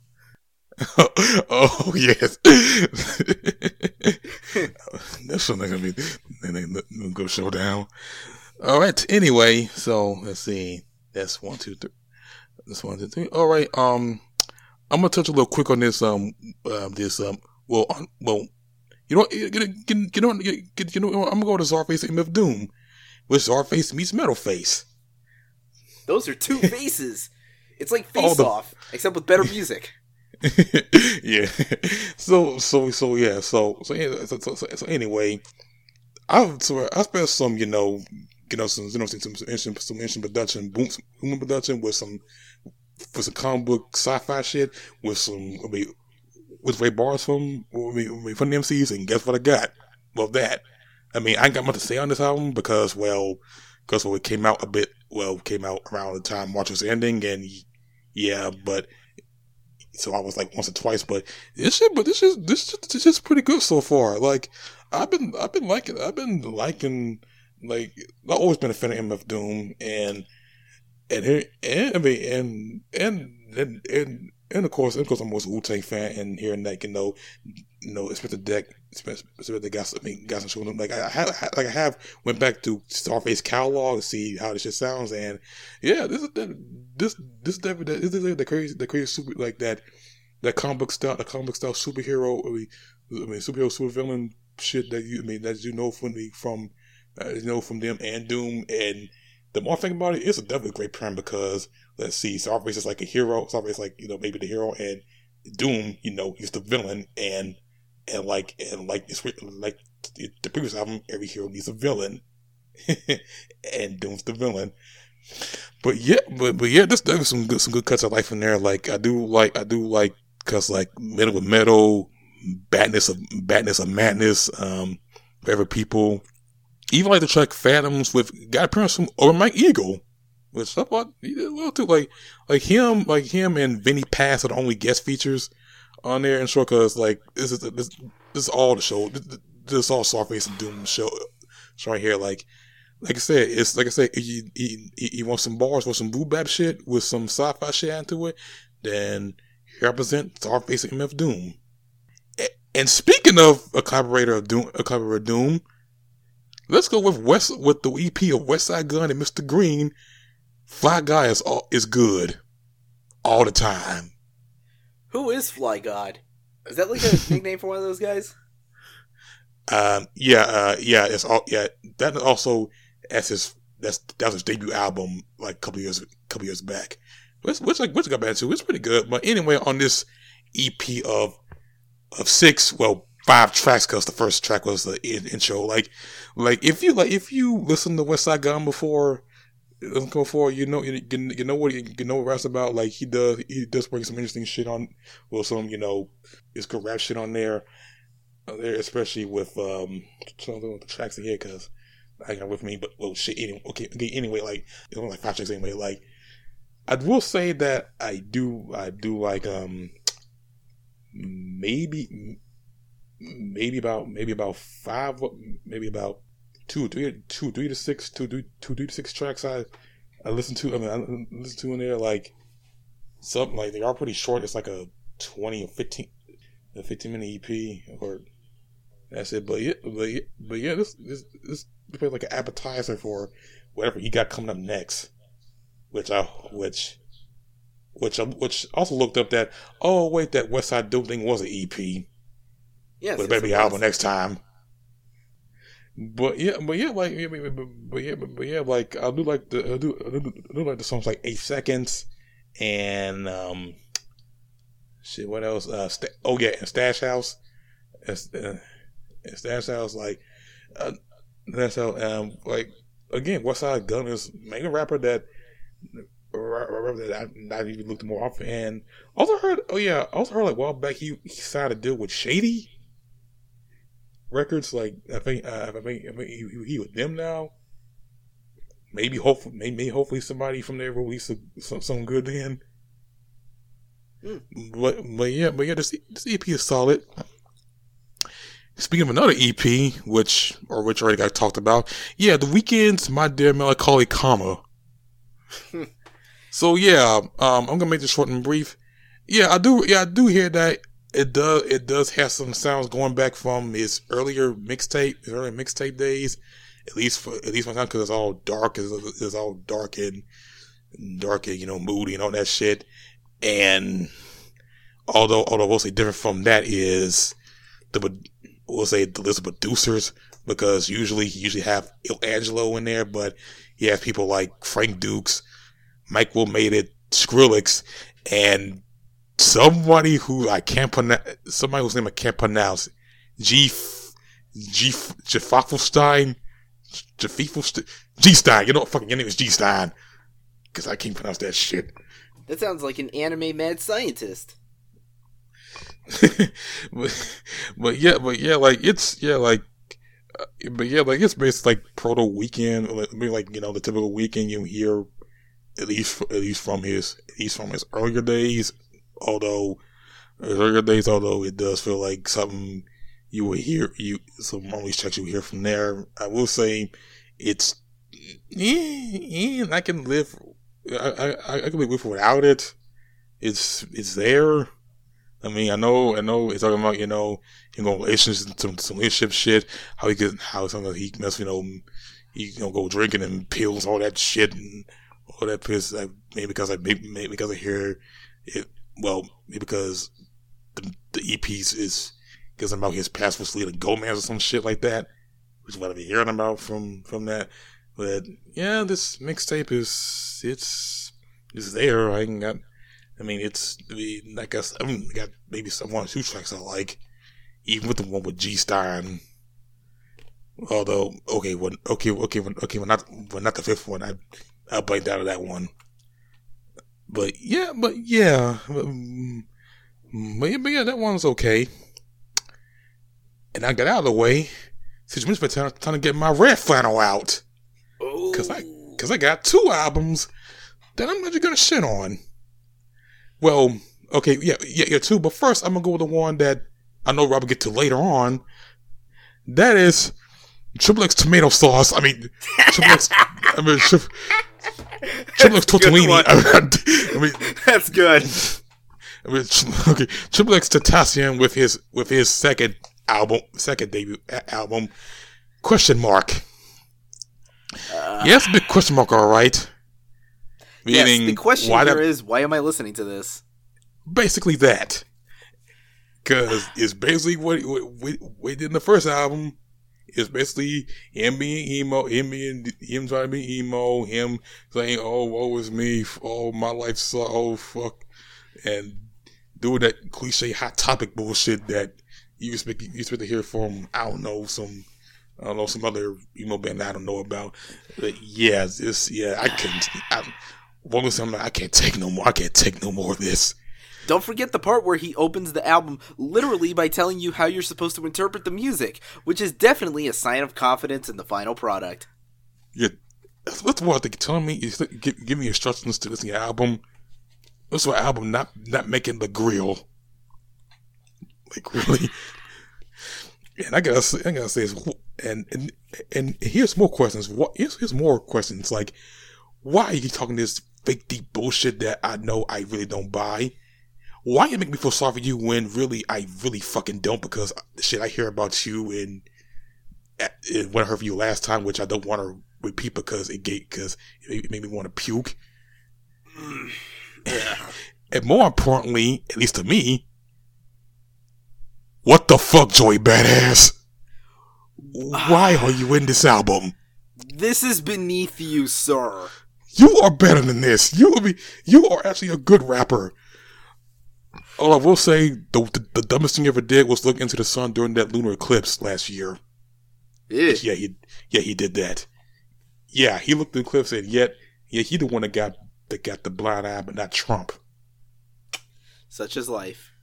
Oh yes, that's not gonna be. Then they go showdown. All right. Anyway, so let's see. That's one, two, three. That's one, two, three. All right. Um, I'm gonna touch a little quick on this. Um, uh, this. Um, well, on, well, you know, you know, you know, you know, I'm gonna go to Czarface and M F Doom, which Czarface meets Metalface. Those are two faces. It's like All Face the- Off, except with better music. Yeah. So so so yeah. So so yeah, so, so, so, so anyway, I've so I spent some you know you know some you know some some some, some instrument production, boom, some human production with some for some comic book sci-fi shit with some I mean with Ray bars from I mean, from the M Cs, and guess what I got? Well, that I mean I ain't got much to say on this album because well because well, it came out a bit well it came out around the time March was ending, and yeah, but. So I was like once or twice, but this shit, but this is this this is pretty good so far. Like I've been I've been liking I've been liking like I've always been a fan of M F Doom and and here and I mean and and and and, and of course and of course I'm always a Wu-Tang fan, and hearing that you know you know especially the deck especially the guys I mean guys showing them like I have like I have went back to Starface catalog to see how this shit sounds, and yeah this is this this definitely this is the crazy the crazy super like that that comic book style the comic book style superhero I mean, I mean superhero super villain shit that you I mean that you know from the from uh, you know from them and Doom, and the more I think about it, it's a definitely great pairing because let's see, Starface is like a hero, Starface is like you know maybe the hero, and Doom you know he's the villain, and and like and like it's like the previous album, every hero needs a villain, and Doom's the villain. But yeah, but but yeah, there's definitely some good some good cuts of life in there. Like I do like I do like because like metal with metal, badness of badness of madness, um, forever people. Even like the track Phantoms with got appearance from over Mike Eagle, which I thought he did well too. Like like him like him and Vinny Paz are the only guest features on there, and sure, cause like this is this this is all the show. This, this is all Starface and Doom show. So right here, like like I said, it's like I said, you you, you want some bars with some boo bap shit with some sci-fi shit into it, then here I present Starface and M F Doom. And speaking of a collaborator of Doom, a collaborator of Doom, let's go with West with the E P of West Side Gun and Mister Green. Fly Guy is all, is good all the time. Who is Fly God? Is that like a nickname for one of those guys? Um, yeah, uh, yeah, it's all, yeah, that also, as his, that's, that was his debut album, like a couple years, couple years back. Which, which, like, which I got back to, it's pretty good. But anyway, on this E P of, of six, well, five tracks, cause the first track was the in, intro, like, like, if you, like, if you listen to West Side Gun before, before, you know, you, you know what, you know what rap's about, like, he does, he does bring some interesting shit on, well, some, you know, it's good rap shit on there. There, especially with um, some of the tracks in here, because I got with me. But well, shit. Anyway, okay, okay. Anyway, like it was like five tracks anyway. Like I will say that I do, I do like um, maybe, maybe about maybe about five, maybe about two, three, two, three to six, two, two, two, three to six tracks. I I listen to. I mean, I listen to in there like something like they are pretty short. It's like a twenty or fifteen. A fifteen minute E P, or that's it. But yeah, but yeah, but yeah this this this feels like an appetizer for whatever he got coming up next. Which I which which I, which also looked up that oh wait that West Side Doom thing was an E P. Yes, but it better be album next time. But yeah, but yeah, like yeah, but, but yeah, but, but yeah, like I do like the I do, I do I do like the songs like Eight Seconds and um. Shit, what else? Uh, st- oh yeah, and Stash House. It's, uh, and Stash House, like, uh, that's how, um, like, again, Westside Gun is main rapper that, rapper that I not even looked more often. And also heard, oh yeah, also heard like a while back he, he signed a deal with Shady Records. Like, I think, uh, I think, I think he, he with them now. Maybe, hopefully, maybe, hopefully somebody from there release a, some, some good then. Mm. But but yeah, but yeah, this, this E P is solid. Speaking of another E P, which or which already got talked about, yeah, The Weeknd's My Dear Melancholy Comma. So yeah, um, I'm gonna make this short and brief. Yeah, I do. Yeah, I do hear that it does. It does have some sounds going back from his earlier mixtape, his earlier mixtape days. At least for at least one time, because it's all dark. It's, it's all dark and dark and you know moody and all that shit. And although although we'll say different from that is the we'll say the list of producers, because usually you usually have Il Angelo in there, but you have people like Frank Dukes, Mike Will Made It, Skrillex, and somebody who I can't pronounce, somebody whose name I can't pronounce, G G Jaffelstein, Jaffelstein, G Stein. You know what fucking your name is G Stein, because I can't pronounce that shit. That sounds like an anime mad scientist. but, but yeah, but yeah, like it's yeah, like, uh, but yeah, like it's basically like proto Weeknd. I mean, like you know, the typical Weeknd you hear, at least at least from his at least from his earlier days. Although his earlier days, although it does feel like something you would hear you some always checks you hear from there. I will say it's yeah, yeah I can live. I I I can live without it. It's it's there. I mean, I know, I know. It's talking about you know, you know, relationships, some, some relationship shit. How he get, how something he mess, you know, he you know go drinking and pills, all that shit, and all that piss. Like, maybe because I maybe, maybe because I hear it. Well, maybe because the the E Ps is because about his past with Selena Gomez or some shit like that, which is what I've been hearing about from from that. But yeah, this mixtape is it's it's there. I ain't got. I mean, it's, I mean, I guess, I mean, got maybe some one or two tracks I like, even with the one with G Stein. Although, okay, when, okay, okay, when, okay, when not, when not the fifth one, I, I blanked out of that one. But yeah, but yeah, um, but yeah, but yeah, that one's okay. And I got out of the way, since I'm just trying, trying to get my red flannel out. Cause I, cause I got two albums that I'm not gonna shit on. Well, okay, yeah, yeah, yeah, too. But first, I'm gonna go with the one that I know Rob will get to later on. That is Triple X tomato sauce. I mean, Triple X. I mean, tri- Triple X tortellini. I mean, that's good. I mean, okay, Triple X Tentacion with his with his second album, second debut album. Question mark. Uh, yes, big question mark. All right. Meaning, yes, the question why here that, is, why am I listening to this? Basically that. Because it's basically what, what, what we did in the first album. It's basically him being emo, him being, him trying to be emo, him saying, oh, woe is me, oh, my life sucks, oh, fuck. And doing that cliche hot topic bullshit that you expect, you expect to hear from, I don't know, some, I don't know, some other emo band I don't know about. But yeah, it's, yeah, I can't, I, One was something I can't take no more. I can't take no more of this. Don't forget the part where he opens the album literally by telling you how you're supposed to interpret the music, which is definitely a sign of confidence in the final product. Yeah, that's what they're telling me. Is give, give me instructions to listen to the album. This is an album not not making the grill. Like really. And I gotta say, I gotta say, and and and here's more questions. What here's, here's more questions like. Why are you talking this fake deep bullshit that I know I really don't buy? Why you make me feel sorry for you when really I really fucking don't, because the shit I hear about you and when I heard from you last time, which I don't want to repeat because it gave, because it made me want to puke. Yeah. And more importantly, at least to me, what the fuck, Joey Badass? Why are you in this album? This is beneath you, sir. You are better than this. You will be. You are actually a good rapper. All I will say, the, the the dumbest thing you ever did was look into the sun during that lunar eclipse last year. Yeah, yeah, he yeah he did that. Yeah, he looked at the eclipse and yet yeah he the one that got that got the blind eye, but not Trump. Such is life.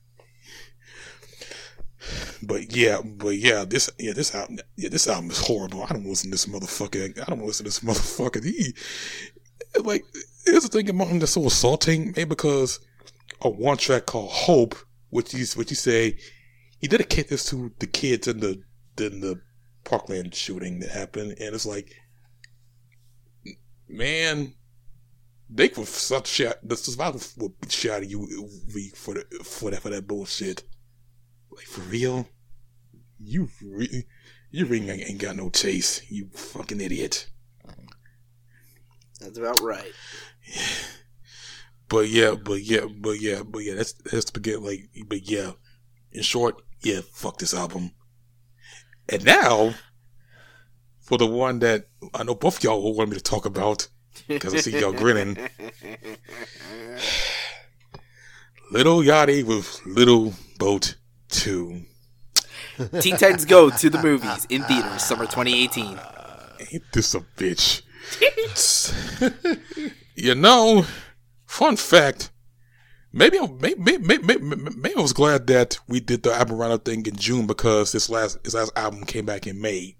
But yeah, but yeah, this yeah this album yeah this album is horrible. I don't listen to this motherfucker. I don't listen to this motherfucker. He like here's the thing about him that's so assaulting, maybe because a one track called Hope, which you which you say he dedicated this to the kids in the in the Parkland shooting that happened, and it's like, man, they were such shit. The survival will beat shit out of you for the, for that for that bullshit. Like, for real, you really you really ain't, ain't got no taste. You fucking idiot. That's about right. But yeah, but yeah, but yeah, but yeah. That's that's to get like, but yeah. In short, yeah, fuck this album. And now, for the one that I know both of y'all will want me to talk about, because I see y'all grinning. Lil Yachty with Little Boat two. Teen Titans Go to the movies in theaters summer twenty eighteen. Ain't this a bitch? You know, fun fact. Maybe I, maybe, maybe, maybe, maybe I was glad that we did the album roundup thing in June, because this last this last album came back in May.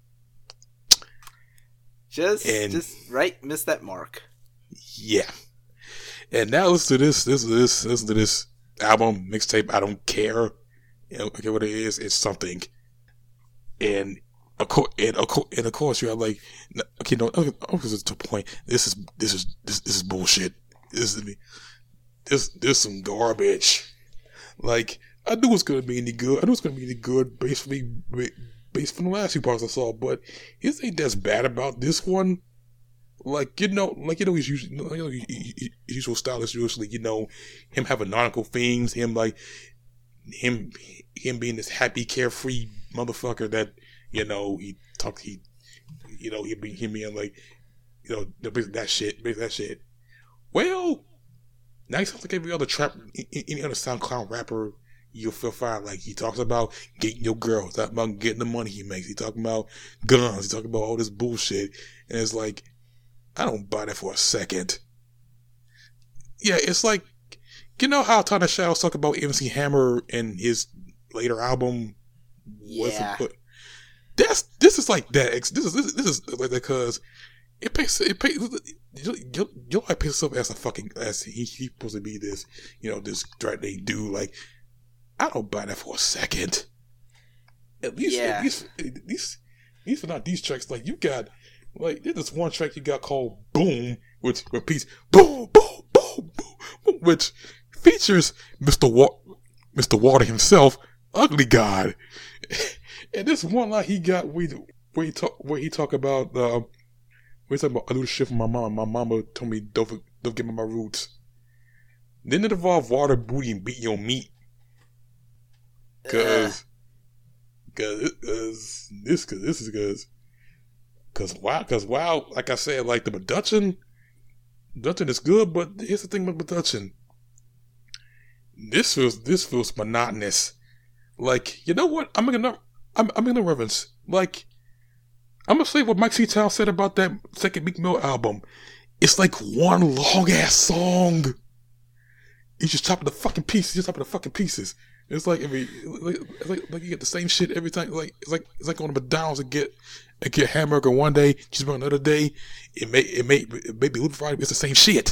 Just, and, just right, missed that mark. Yeah, and now listen to this, this, this, listen to this album mixtape. I don't care, you know, okay, what it is. It's something, and of course, and of course, and of course, you're like, okay, no, okay, this is to the point. This is this is this, this is bullshit. This is this this some garbage. Like, I knew it was gonna be any good. I knew it was gonna be any good based from me, based from the last few parts I saw. But his ain't that's bad about this one. Like, you know, like, you know, he's usually, you know, his usual style is usually, you know, him having nautical themes, him like, him, him being this happy, carefree motherfucker that, you know, he talk, he, you know, he be him being like, you know, that shit, that shit. Well, now he sounds like every other trap, any other SoundCloud rapper you'll feel fine. Like, he talks about getting your girl, he's talking about getting the money he makes, he talking about guns, he's talking about all this bullshit, and it's like, I don't buy that for a second. Yeah, it's like, you know how Tana Shadows talk about M C Hammer and his later album? Yeah. But that's this is like that. This is this, this is like that because it pays it pays. You you, you like pick himself as a fucking as he he's supposed to be this, you know, this right they do. Like, I don't buy that for a second. At least yeah. at least at least these are not these tracks. Like, you got. Like, there's this one track you got called Boom, which repeats boom, boom, boom, boom, which features Mister Wa- Mister Water himself, Ugly God. And this one line he got where he, where he talk where he talk about uh, where he talk about I do the shit for my mom. My mama told me don't don't give me my roots. Then it involved water, booty, and beating your meat. Cause, cause, cause this, cause this is cause. Cause wow, cause wow, like I said, like the production, production is good, but here's the thing with production. This feels, this feels monotonous. Like, you know what? I'm gonna, I'm, I'm gonna reverence. Like, I'm gonna say what Mike C. Town said about that second Meek Mill album. It's like one long ass song. You just chopping the fucking pieces. You just chopping the fucking pieces. It's like every, like, like, like you get the same shit every time. Like, it's like, it's like going to McDonald's and get. And get hamburger one day, cheeseburger another day. It may, it may, it may be Little Friday, but it's the same shit.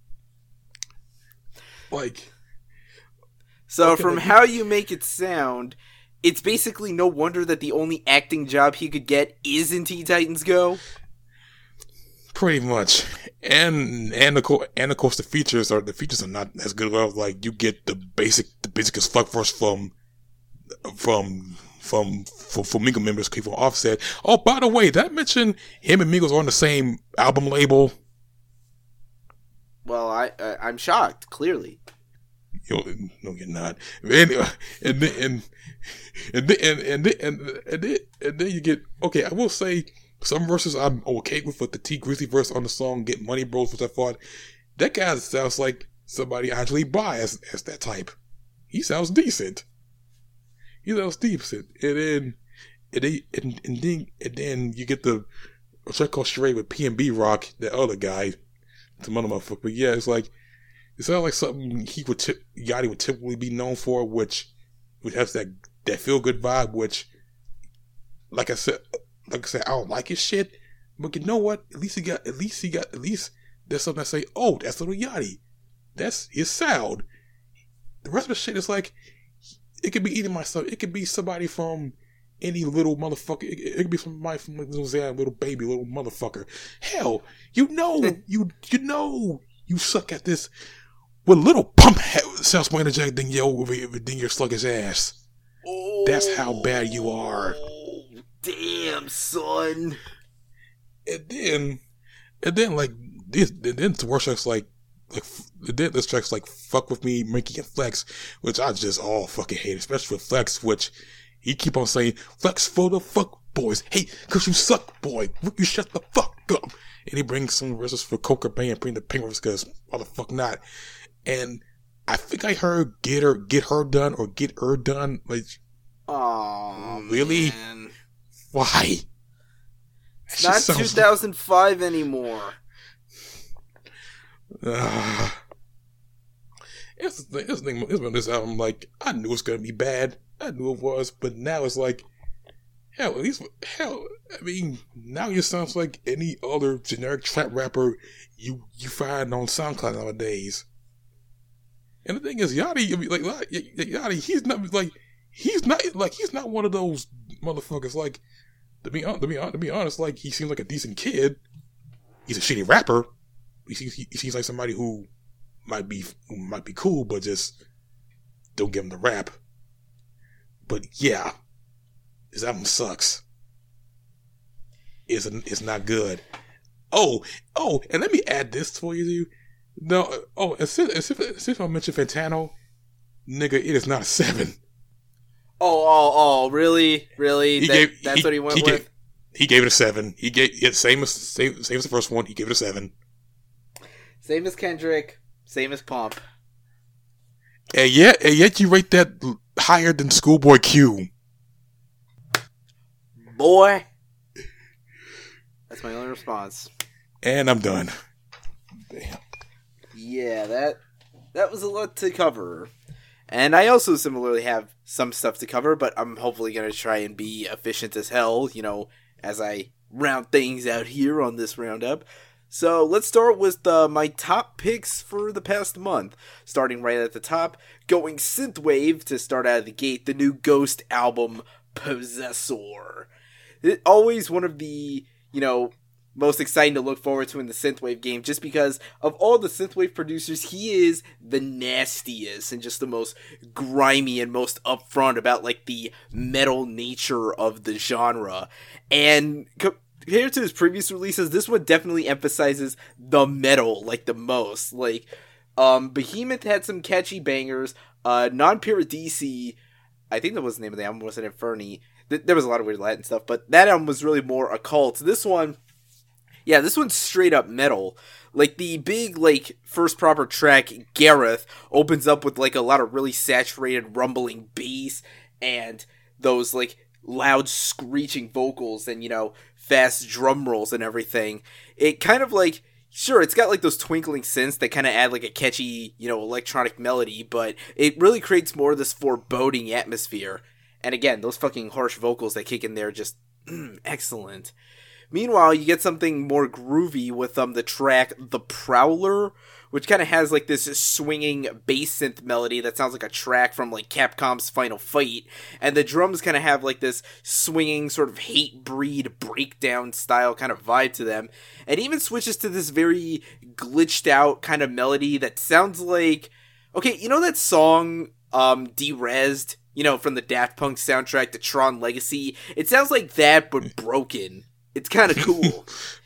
Like, so from how you make it sound, it's basically no wonder that the only acting job he could get is in Teen Titans Go. Pretty much, and and of course, and of course, the features are the features are not as good. Well, like, you get the basic, the basic as fuck verse from from. From for, for Migos members came from Offset. Oh, by the way, did I mention him and Migos are on the same album label? Well, I, I I'm shocked. Clearly, Yo, no, you're not. Anyway, and then and and then and and then, and, and, then, and then you get okay. I will say some verses I'm okay with, but the T Grizzly verse on the song "Get Money Bros," which I thought that guy sounds like somebody actually buy as as that type. He sounds decent. You know, decent, and then, and then, and, and then, and then you get the track called "Stray" with P N B Rock, that other guy, some other motherfucker. But yeah, it's like it sounds like something he would, tip, Yachty would typically be known for, which, which has that that feel good vibe. Which, like I said, like I said, I don't like his shit, but you know what? At least he got, at least he got, at least there's something that say, oh, that's Little Yachty, that's his sound. the rest of the shit is like, it could be either myself, it could be somebody from any little motherfucker, it, it could be somebody from like Louisiana, little baby, little motherfucker. Hell, you know, you you know, you suck at this. With little pump sounds more energetic than your than your sluggish ass. Oh, that's how bad you are. Damn, son. And then, and then like this, and then the worst tracks like like then this tracks like "Fuck with Me," Minky and Flex, which I just all fucking hate, especially with Flex, which he keep on saying "Flex for the fuck boys." Hey, cause you suck, boy. You shut the fuck up. And he brings some verses for Coca Band, bring the Penguins, cause why the fuck not? And I think I heard "Get Her, Get Her Done" or "Get Her Done." Like, oh, really? Man. Why? It's not two thousand five like... anymore. Uh, it's the thing. It's the thing. It's about this album. Like, I knew it was gonna be bad. I knew it was, but now it's like, hell. At least, hell. I mean, now it sounds like any other generic trap rapper you you find on SoundCloud nowadays. And the thing is, Yachty, I mean, like, Yachty, he's not like he's not like he's not one of those motherfuckers. Like, to be to be to be honest, like, he seems like a decent kid. He's a shitty rapper. He seems he, he seems like somebody who might be who might be cool, but just don't give him the rap. But yeah, this album sucks. It's it's not good. Oh oh, and let me add this for you. No, oh, as if, as, if, as if I mentioned Fantano, nigga, it is not a seven. Oh, oh, oh, really? Really? He that, gave, that's he, what he went he with? Gave, he gave it a seven. He gave it same as same, same as the first one. He gave it a seven. Same as Kendrick. Same as Pump. And yet, and yet you rate that higher than Schoolboy Q. Boy. That's my only response. And I'm done. Damn. Yeah, that that was a lot to cover. And I also similarly have some stuff to cover, but I'm hopefully going to try and be efficient as hell, you know, as I round things out here on this roundup. So let's start with uh, my top picks for the past month. Starting right at the top, going synthwave to start out of the gate, the new Ghost album, Possessor. It, always one of the, you know, most exciting to look forward to in the synthwave game, just because of all the synthwave producers, he is the nastiest and just the most grimy and most upfront about like the metal nature of the genre. And compared to his previous releases, this one definitely emphasizes the metal like the most. Like, um, Behemoth had some catchy bangers. Uh, Non Paradisi, I think that was the name of the album, wasn't Inferni. Th- there was a lot of weird Latin stuff, but that album was really more occult. This one, yeah, this one's straight up metal. Like, the big, like, first proper track, Gareth, opens up with, like, a lot of really saturated, rumbling bass, and those, like, loud screeching vocals, and, you know, fast drum rolls and everything. It kind of, like, sure, it's got, like, those twinkling synths that kind of add, like, a catchy, you know, electronic melody, but it really creates more of this foreboding atmosphere. And again, those fucking harsh vocals that kick in there, just, mm, excellent. Meanwhile, you get something more groovy with um the track The Prowler, which kind of has like this swinging bass synth melody that sounds like a track from like Capcom's Final Fight, and the drums kind of have like this swinging sort of Hatebreed breakdown style kind of vibe to them, and even switches to this very glitched out kind of melody that sounds like, okay, you know that song um Derezzed, you know, from the Daft Punk soundtrack to Tron Legacy? It sounds like that, but broken. It's kind of cool.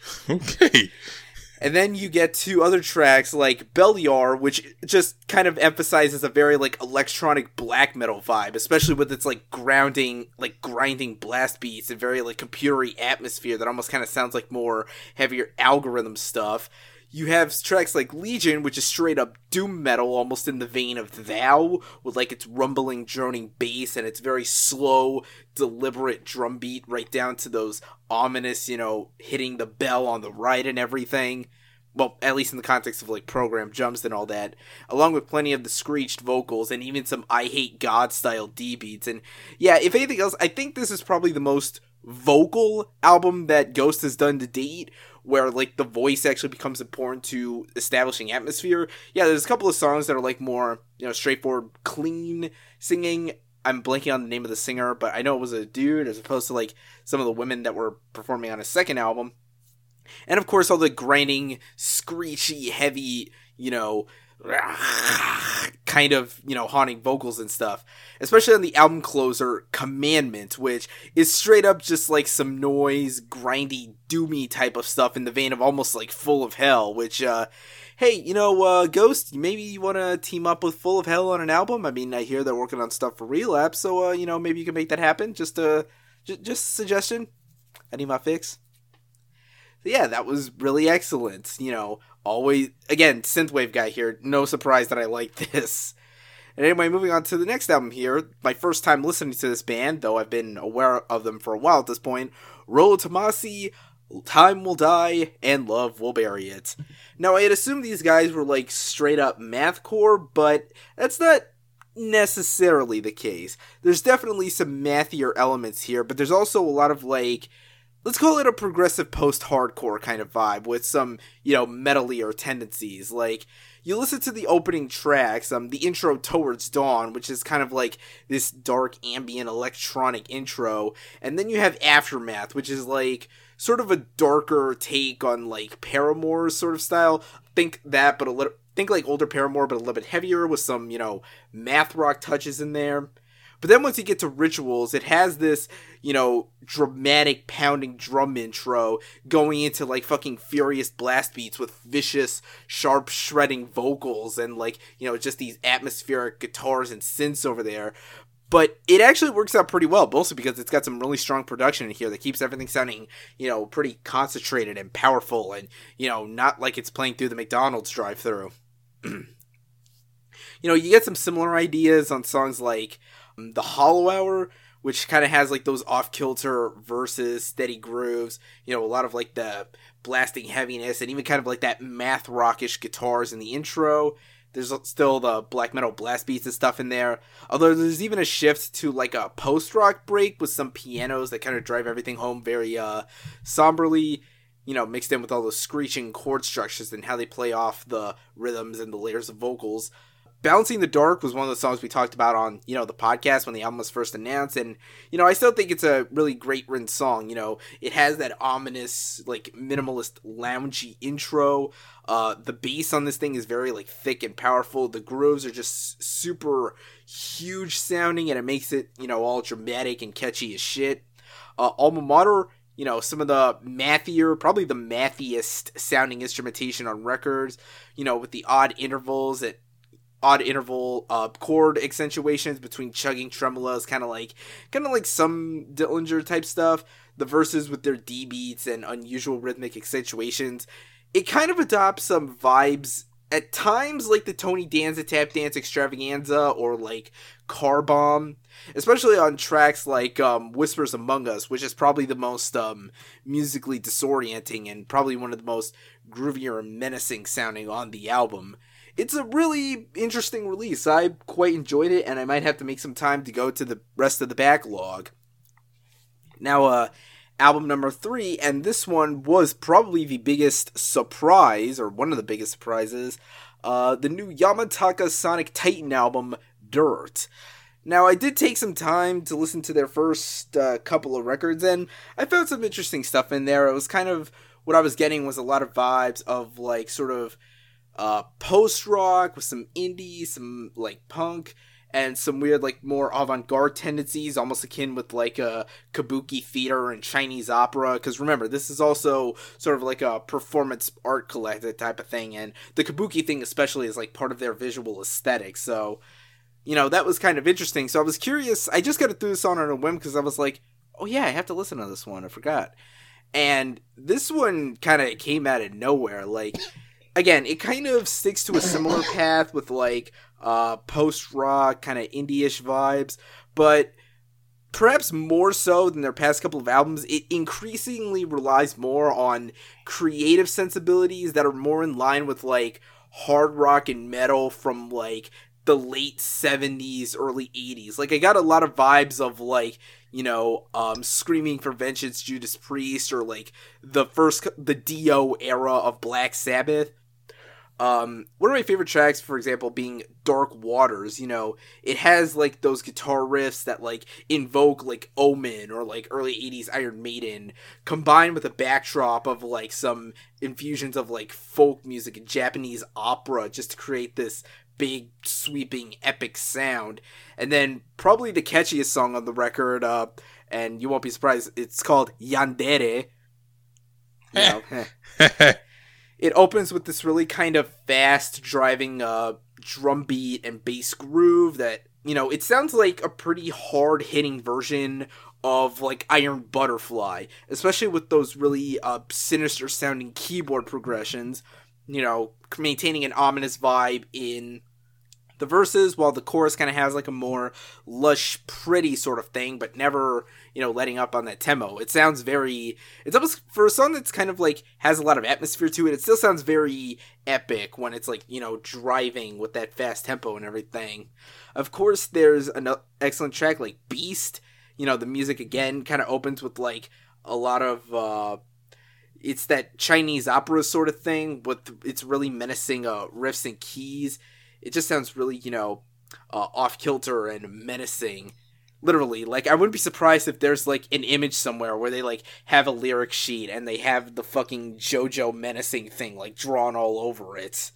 Okay. And then you get to other tracks like Beliar, which just kind of emphasizes a very, like, electronic black metal vibe, especially with its, like, grounding, like, grinding blast beats and very, like, computery atmosphere that almost kind of sounds like more heavier algorithm stuff. You have tracks like Legion, which is straight up doom metal, almost in the vein of Thou, with like its rumbling, droning bass and its very slow, deliberate drum beat right down to those ominous, you know, hitting the bell on the right and everything. Well, at least in the context of like program jumps and all that, along with plenty of the screeched vocals and even some I Hate God style D beats. And yeah, if anything else, I think this is probably the most vocal album that Ghost has done to date, where like the voice actually becomes important to establishing atmosphere. Yeah, there's a couple of songs that are like more, you know, straightforward, clean singing. I'm blanking on the name of the singer, but I know it was a dude as opposed to like some of the women that were performing on his second album. And of course, all the grinding, screechy, heavy, you know, kind of, you know, haunting vocals and stuff. Especially on the album closer, Commandment, which is straight up just like some noise, grindy, doomy type of stuff in the vein of almost like Full of Hell, which, uh, hey, you know, uh, Ghost, maybe you want to team up with Full of Hell on an album? I mean, I hear they're working on stuff for Relapse, so, uh, you know, maybe you can make that happen. Just a, j- just a suggestion. I need my fix. So yeah, that was really excellent. You know, always, again, synthwave guy here. No surprise that I like this. And anyway, moving on to the next album here. My first time listening to this band, though I've been aware of them for a while at this point. Rollo Tomassi, Time Will Die, and Love Will Bury It. Now, I had assumed these guys were like straight up mathcore, but that's not necessarily the case. There's definitely some mathier elements here, but there's also a lot of like, let's call it a progressive post-hardcore kind of vibe with some, you know, metalier tendencies. Like, you listen to the opening tracks, um, the intro Towards Dawn, which is kind of like this dark ambient electronic intro, and then you have Aftermath, which is like sort of a darker take on like Paramore sort of style. Think that, but a little, think like older Paramore, but a little bit heavier with some, you know, math rock touches in there. But then once you get to Rituals, it has this, you know, dramatic pounding drum intro going into like fucking furious blast beats with vicious, sharp shredding vocals and like, you know, just these atmospheric guitars and synths over there. But it actually works out pretty well, mostly because it's got some really strong production in here that keeps everything sounding, you know, pretty concentrated and powerful and, you know, not like it's playing through the McDonald's drive-thru. You know, you get some similar ideas on songs like The Hollow Hour, which kind of has like those off-kilter verses, steady grooves, you know, a lot of like the blasting heaviness and even kind of like that math rockish guitars in the intro. There's still the black metal blast beats and stuff in there. Although there's even a shift to like a post-rock break with some pianos that kind of drive everything home very uh, somberly, you know, mixed in with all those screeching chord structures and how they play off the rhythms and the layers of vocals. Balancing the Dark was one of the songs we talked about on, you know, the podcast when the album was first announced, and, you know, I still think it's a really great written song. You know, it has that ominous, like, minimalist, loungy intro. Uh, the bass on this thing is very, like, thick and powerful. The grooves are just super huge sounding, and it makes it, you know, all dramatic and catchy as shit. Uh, Alma Mater, you know, some of the mathier, probably the mathiest sounding instrumentation on records, you know, with the odd intervals that odd interval uh, chord accentuations between chugging tremolos, kind of like kind of like some Dillinger type stuff. The verses with their D beats and unusual rhythmic accentuations. It kind of adopts some vibes at times like the Tony Danza Tap Dance Extravaganza or like Car Bomb, especially on tracks like um, Whispers Among Us, which is probably the most um, musically disorienting and probably one of the most groovier and menacing sounding on the album. It's a really interesting release. I quite enjoyed it, and I might have to make some time to go to the rest of the backlog. Now, uh, album number three, and this one was probably the biggest surprise, or one of the biggest surprises, uh, the new Yamataka Sonic Titan album, Dirt. Now, I did take some time to listen to their first uh, couple of records, and I found some interesting stuff in there. It was kind of, what I was getting was a lot of vibes of, like, sort of, Uh, post-rock with some indie, some like punk, and some weird like more avant-garde tendencies, almost akin with like a kabuki theater and Chinese opera, because remember, this is also sort of like a performance art collective type of thing, and the kabuki thing especially is like part of their visual aesthetic, so, you know, that was kind of interesting. So I was curious, I just got to throw this on on a whim, because I was like, oh yeah, I have to listen to this one, I forgot. And this one kind of came out of nowhere, like, again, it kind of sticks to a similar path with, like, uh, post-rock, kind of indie-ish vibes, but perhaps more so than their past couple of albums, it increasingly relies more on creative sensibilities that are more in line with, like, hard rock and metal from, like, the late seventies, early eighties. Like, I got a lot of vibes of, like, you know, um, Screaming for Vengeance, Judas Priest, or like the first, the Dio era of Black Sabbath. Um, one of my favorite tracks, for example, being Dark Waters. You know, it has like those guitar riffs that like invoke like Omen or like early eighties Iron Maiden, combined with a backdrop of like some infusions of like folk music and Japanese opera, just to create this big sweeping epic sound. And then probably the catchiest song on the record, uh, and you won't be surprised, it's called Yandere. You know, it opens with this really kind of fast driving uh, drum beat and bass groove that, you know, it sounds like a pretty hard hitting version of like Iron Butterfly, especially with those really uh, sinister sounding keyboard progressions, you know, maintaining an ominous vibe in the verses, while the chorus kind of has like a more lush, pretty sort of thing, but never, you know, letting up on that tempo. It sounds very, it's almost, for a song that's kind of like, has a lot of atmosphere to it, it still sounds very epic when it's like, you know, driving with that fast tempo and everything. Of course, there's an excellent track like Beast. You know, the music again kind of opens with like a lot of, uh, it's that Chinese opera sort of thing with its really menacing uh, riffs and keys. It just sounds really, you know, uh, off-kilter and menacing. Literally, like, I wouldn't be surprised if there's, like, an image somewhere where they, like, have a lyric sheet and they have the fucking JoJo menacing thing, like, drawn all over it.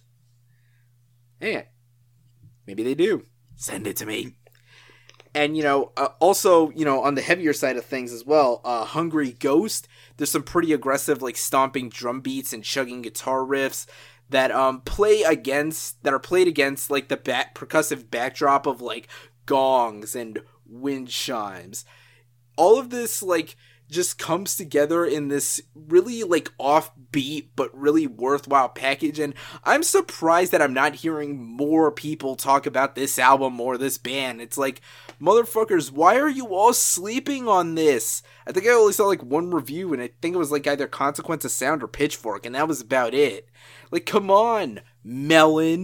Yeah. Maybe they do. Send it to me. And, you know, uh, also, you know, on the heavier side of things as well, uh, Hungry Ghost, there's some pretty aggressive, like, stomping drum beats and chugging guitar riffs that um play against that are played against like the back percussive backdrop of like gongs and wind chimes. All of this like just comes together in this really like offbeat but really worthwhile package, and I'm surprised that I'm not hearing more people talk about this album or this band. It's like, motherfuckers, why are you all sleeping on this? I think I only saw like one review, and I think it was like either Consequence of Sound or Pitchfork, and that was about it. Like, come on, Melon.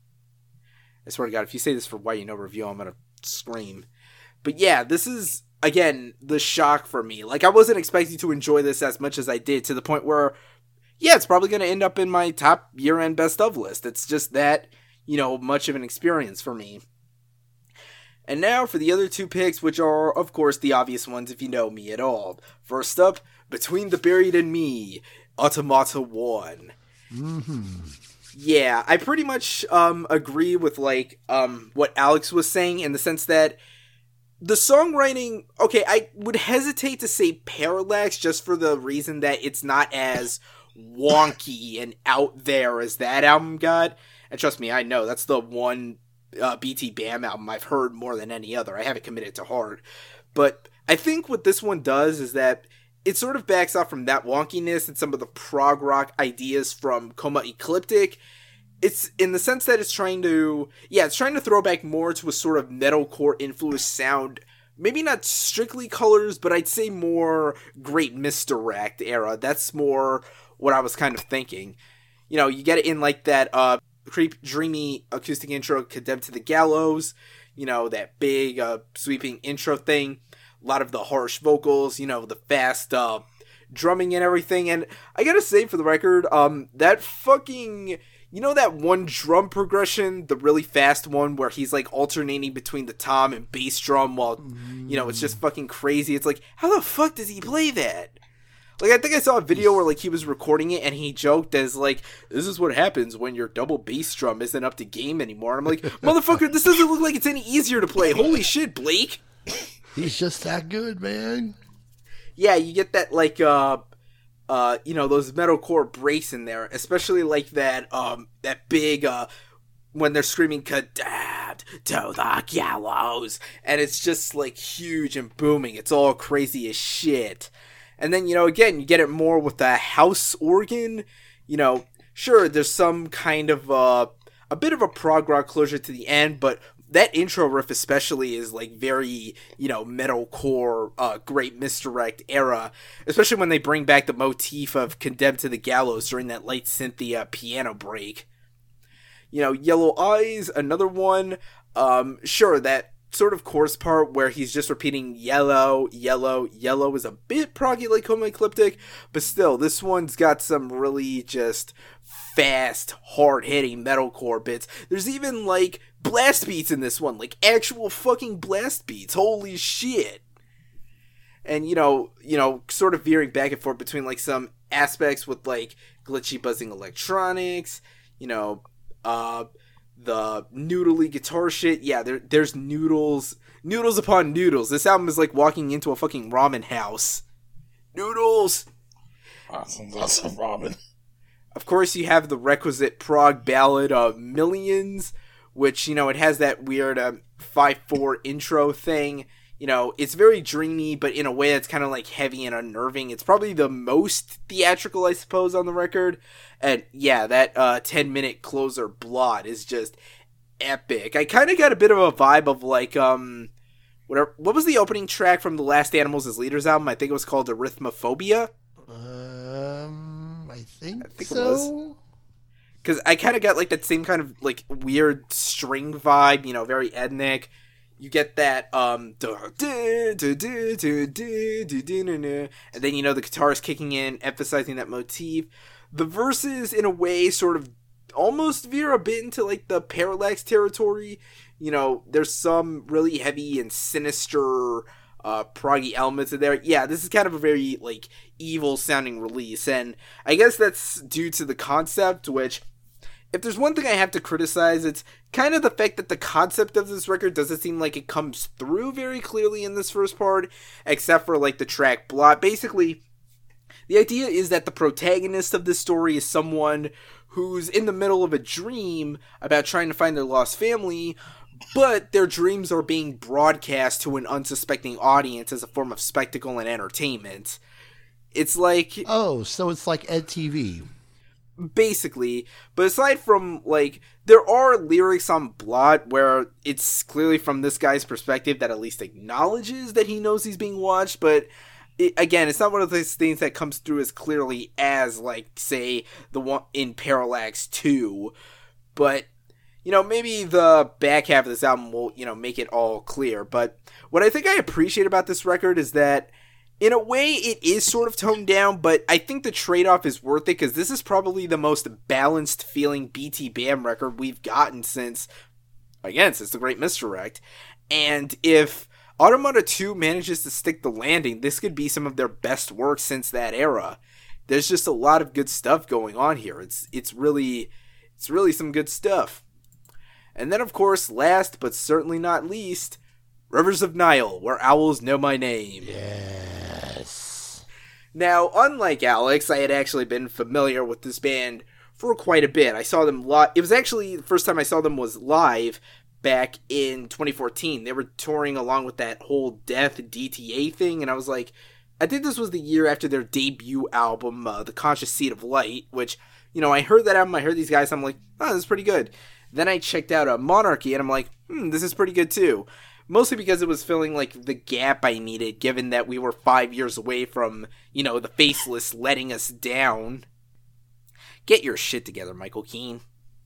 I swear to God, if you say this for Why You Know review, I'm gonna scream. But yeah, this is, again, the shock for me. Like, I wasn't expecting to enjoy this as much as I did, to the point where, yeah, it's probably gonna end up in my top year-end best of list. It's just that, you know, much of an experience for me. And now for the other two picks, which are, of course, the obvious ones if you know me at all. First up, Between the Buried and Me, Automata one. Mm-hmm. Yeah, I pretty much um, agree with like um, what Alex was saying, in the sense that the songwriting, okay, I would hesitate to say Parallax just for the reason that it's not as wonky and out there as that album got. And trust me, I know, that's the one uh, B T Bam album I've heard more than any other. I have it committed to heart. But I think what this one does is that it sort of backs off from that wonkiness and some of the prog rock ideas from Coma Ecliptic. It's in the sense that it's trying to, yeah, it's trying to throw back more to a sort of metalcore influenced sound. Maybe not strictly Colors, but I'd say more Great Misdirect era. That's more what I was kind of thinking. You know, you get it in like that uh, creep, dreamy acoustic intro, Condemned to the Gallows. You know, that big uh, sweeping intro thing. A lot of the harsh vocals, you know, the fast uh, drumming and everything. And I gotta say, for the record, um, that fucking, you know, that one drum progression, the really fast one where he's like alternating between the tom and bass drum while, you know, it's just fucking crazy. It's like, how the fuck does he play that? Like, I think I saw a video where like he was recording it and he joked as like, this is what happens when your double bass drum isn't up to game anymore. And I'm like, motherfucker, this doesn't look like it's any easier to play. Holy shit, Blake. He's just that good, man. Yeah, you get that, like, uh, uh, you know, those metalcore breaks in there, especially, like, that, um, that big, uh, when they're screaming, condemned to the gallows, and it's just, like, huge and booming. It's all crazy as shit. And then, you know, again, you get it more with the house organ. You know, sure, there's some kind of, uh, a bit of a prog rock closure to the end, but that intro riff especially is like very, you know, metalcore, uh, Great Misdirect era, especially when they bring back the motif of Condemned to the Gallows during that light Cynthia piano break. You know, Yellow Eyes, another one, um, sure, that sort of chorus part where he's just repeating yellow, yellow, yellow is a bit proggy like Coma Ecliptic, but still, this one's got some really just fast, hard-hitting metalcore bits. There's even, like, blast beats in this one, like actual fucking blast beats. Holy shit. And, you know, you know, sort of veering back and forth between, like, some aspects with, like, glitchy buzzing electronics, you know, uh, the noodly guitar shit. Yeah, there, there's noodles, noodles upon noodles. This album is like walking into a fucking ramen house. Noodles! Awesome, awesome ramen. Of course, you have the requisite prog ballad of Millions, which, you know, it has that weird um, five four intro thing. You know, it's very dreamy, but in a way that's kind of, like, heavy and unnerving. It's probably the most theatrical, I suppose, on the record. And, yeah, that uh, ten-minute closer, Blot, is just epic. I kind of got a bit of a vibe of, like, um... whatever. What was the opening track from the Last Animals as Leaders album? I think it was called Arithmophobia. Um, I think, I think so. It was. Because I kind of got, like, that same kind of, like, weird string vibe, you know, very ethnic. You get that, um, and then, you know, the guitar is kicking in, emphasizing that motif. The verses, in a way, sort of almost veer a bit into, like, the Parallax territory. You know, there's some really heavy and sinister, uh, proggy elements in there. Yeah, this is kind of a very, like, evil-sounding release, and I guess that's due to the concept, which... if there's one thing I have to criticize, it's kind of the fact that the concept of this record doesn't seem like it comes through very clearly in this first part, except for, like, the track Blot. Basically, the idea is that the protagonist of this story is someone who's in the middle of a dream about trying to find their lost family, but their dreams are being broadcast to an unsuspecting audience as a form of spectacle and entertainment. It's like... oh, so it's like Ed T V. Basically, but aside from, like, there are lyrics on Blot where it's clearly from this guy's perspective that at least acknowledges that he knows he's being watched, but it, again, it's not one of those things that comes through as clearly as, like, say, the one in Parallax two, but, you know, maybe the back half of this album will, you know, make it all clear. But what I think I appreciate about this record is that in a way, it is sort of toned down, but I think the trade-off is worth it, because this is probably the most balanced-feeling B T Bam record we've gotten since, again, since The Great Misdirect. And if Automata two manages to stick the landing, this could be some of their best work since that era. There's just a lot of good stuff going on here. It's it's really, it's really some good stuff. And then, of course, last but certainly not least, Rivers of Nihil, Where Owls Know My Name. Yes. Now, unlike Alex, I had actually been familiar with this band for quite a bit. I saw them live. It was actually, the first time I saw them was live back in twenty fourteen. They were touring along with that whole Death D T A thing, and I was like, I think this was the year after their debut album, uh, The Conscious Seed of Light, which, you know, I heard that album, I heard these guys, I'm like, oh, this is pretty good. Then I checked out uh, Monarchy, and I'm like, hmm, this is pretty good too. Mostly because it was filling, like, the gap I needed, given that we were five years away from, you know, the Faceless letting us down. Get your shit together, Michael Keane.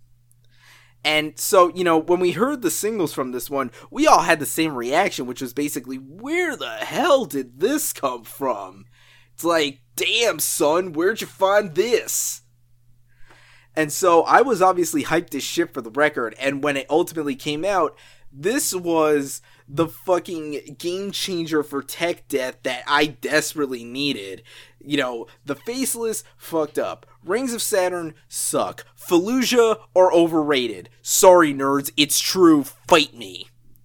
And so, you know, when we heard the singles from this one, we all had the same reaction, which was basically, where the hell did this come from? It's like, damn, son, where'd you find this? And so I was obviously hyped as shit for the record, and when it ultimately came out, this was the fucking game changer for tech death that I desperately needed. You know, the Faceless fucked up. Rings of Saturn suck. Fallujah are overrated. Sorry, nerds, it's true. Fight me.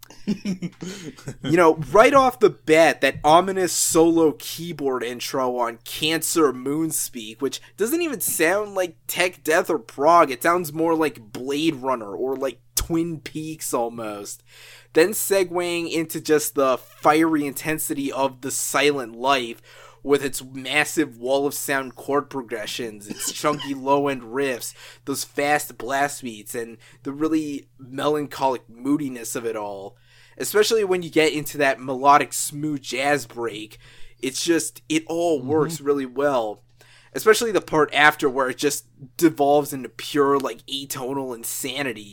You know, right off the bat, that ominous solo keyboard intro on Cancer Moonspeak, which doesn't even sound like tech death or prog. It sounds more like Blade Runner or like Twin Peaks almost. Then segueing into just the fiery intensity of The Silent Life with its massive wall of sound chord progressions, its chunky low-end riffs, those fast blast beats, and the really melancholic moodiness of it all. Especially when you get into that melodic smooth jazz break. It's just, it all works mm-hmm. really well. Especially the part after where it just devolves into pure, like, atonal insanity.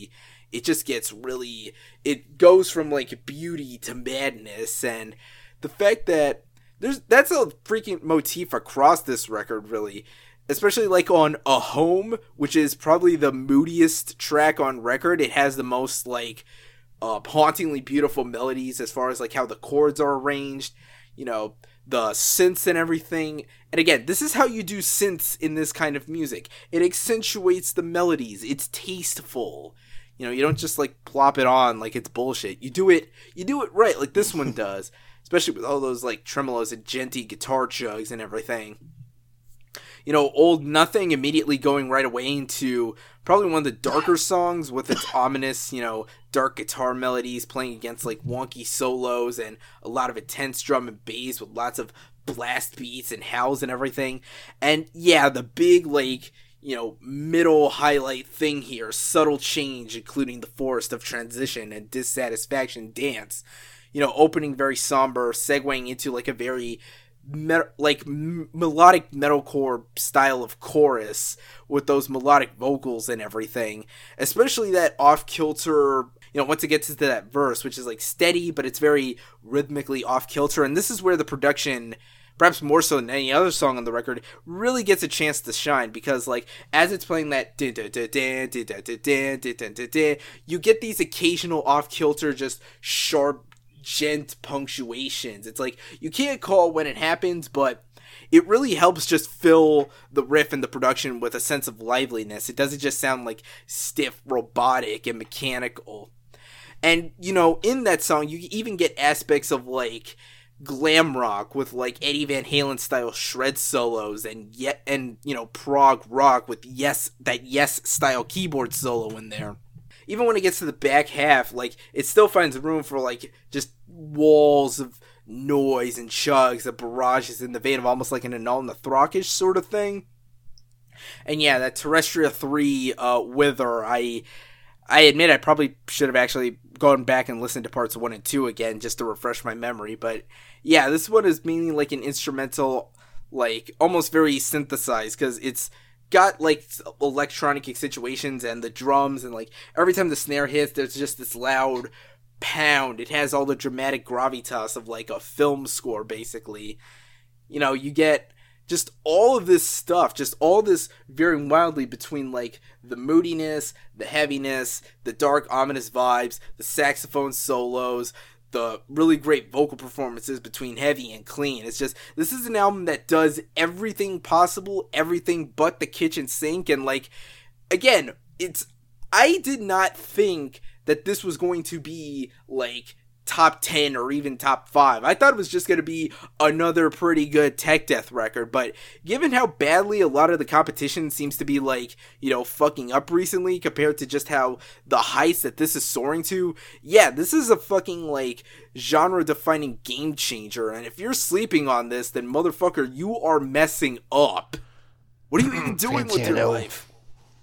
it just gets really, it goes from like beauty to madness. And the fact that there's, that's a freaking motif across this record, really. Especially like on A Home, which is probably the moodiest track on record. It has the most like uh, hauntingly beautiful melodies as far as like how the chords are arranged, you know, the synths and everything. And again, this is how you do synths in this kind of music. It accentuates the melodies. It's tasteful. You know, you don't just like plop it on like it's bullshit. You do it, you do it right, like this one does. Especially with all those like tremolos and djenty guitar chugs and everything. You know, Old Nothing immediately going right away into probably one of the darker songs with its ominous, you know, dark guitar melodies playing against like wonky solos and a lot of intense drum and bass with lots of blast beats and howls and everything. And yeah, the big like, you know, middle highlight thing here, subtle change, including the Forest of Transition and Dissatisfaction dance. You know, opening very somber, segueing into like a very Met- like m- melodic metalcore style of chorus with those melodic vocals and everything, especially that off-kilter, you know, once it gets into that verse, which is like steady, but it's very rhythmically off-kilter. And this is where the production, perhaps more so than any other song on the record, really gets a chance to shine, because like as it's playing that you get these occasional off-kilter, just sharp gent punctuations. It's like you can't call when it happens, but it really helps just fill the riff and the production with a sense of liveliness. It doesn't just sound like stiff, robotic, and mechanical. And you know, in that song you even get aspects of like glam rock with like Eddie Van Halen style shred solos, and yet and you know, prog rock with yes that Yes style keyboard solo in there. Even when it gets to the back half, like, it still finds room for, like, just walls of noise and chugs and barrages in the vein of almost like an Annul in the Throckish sort of thing. And yeah, that Terrestria three uh, Wither, I I admit I probably should have actually gone back and listened to parts one and two again just to refresh my memory. But yeah, this one is mainly like an instrumental, like, almost very synthesized, because it's got like electronic accentuations and the drums, and like every time the snare hits there's just this loud pound. It has all the dramatic gravitas of like a film score, basically. You know, you get just all of this stuff, just all this varying wildly between like the moodiness, the heaviness, the dark ominous vibes, the saxophone solos, the really great vocal performances between heavy and clean. It's just, this is an album that does everything possible, everything but the kitchen sink. And like, again, it's, I did not think that this was going to be like top ten or even top five. I thought it was just going to be another pretty good tech death record, but given how badly a lot of the competition seems to be like, you know, fucking up recently compared to just how the heights that this is soaring to, yeah, this is a fucking like genre defining game changer. And if you're sleeping on this, then motherfucker, you are messing up. What are you even doing with your life?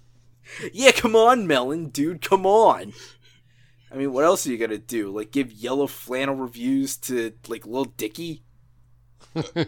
Yeah, come on, Melon, dude, come on. I mean, what else are you gonna do? Like, give yellow flannel reviews to, like, Lil Dicky? even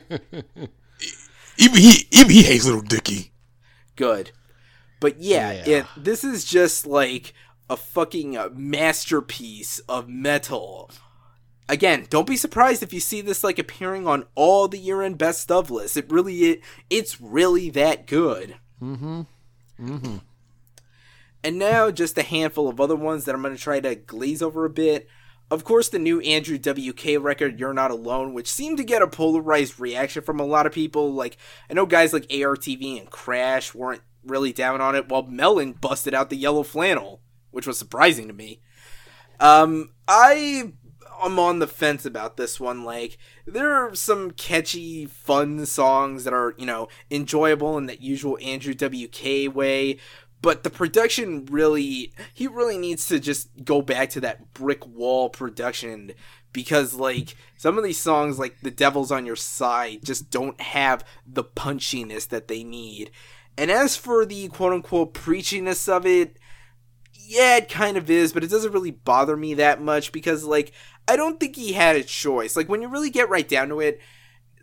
he even he hates Lil Dicky. Good. But yeah, yeah. It, this is just, like, a fucking masterpiece of metal. Again, don't be surprised if you see this, like, appearing on all the year-end best of lists. It really, it, it's really that good. Mm-hmm. Mm-hmm. And now, just a handful of other ones that I'm going to try to glaze over a bit. Of course, the new Andrew W K record, You're Not Alone, which seemed to get a polarized reaction from a lot of people. Like, I know guys like A R T V and Crash weren't really down on it, while Melon busted out the yellow flannel, which was surprising to me. Um, I am on the fence about this one. Like, there are some catchy, fun songs that are, you know, enjoyable in that usual Andrew W K way. But the production really, he really needs to just go back to that brick wall production, because, like, some of these songs, like The Devil's on Your Side, just don't have the punchiness that they need. And as for the quote-unquote preachiness of it, yeah, it kind of is, but it doesn't really bother me that much, because, like, I don't think he had a choice. Like, when you really get right down to it,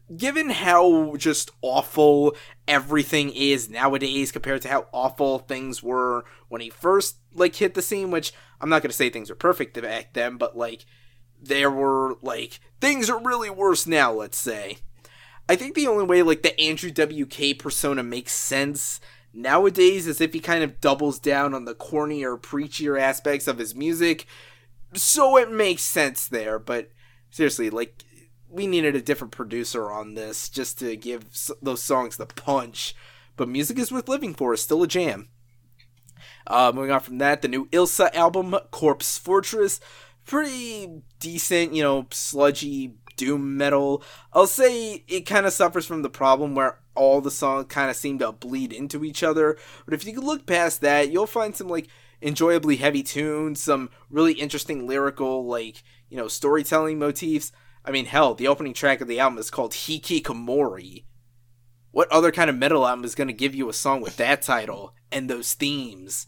given how just awful everything is nowadays compared to how awful things were when he first, like, hit the scene, which I'm not going to say things were perfect back then, but, like, there were, like, things are really worse now, let's say. I think the only way, like, the Andrew W K persona makes sense nowadays is if he kind of doubles down on the cornier, preachier aspects of his music, so it makes sense there, but seriously, like, we needed a different producer on this just to give those songs the punch, but Music Is Worth Living For is still a jam. Uh, moving on from that, the new Ilsa album, Corpse Fortress, pretty decent, you know, sludgy doom metal. I'll say it kind of suffers from the problem where all the songs kind of seem to bleed into each other, but if you can look past that, you'll find some, like, enjoyably heavy tunes, some really interesting lyrical, like, you know, storytelling motifs. I mean, hell, the opening track of the album is called Hikikomori. What other kind of metal album is going to give you a song with that title and those themes?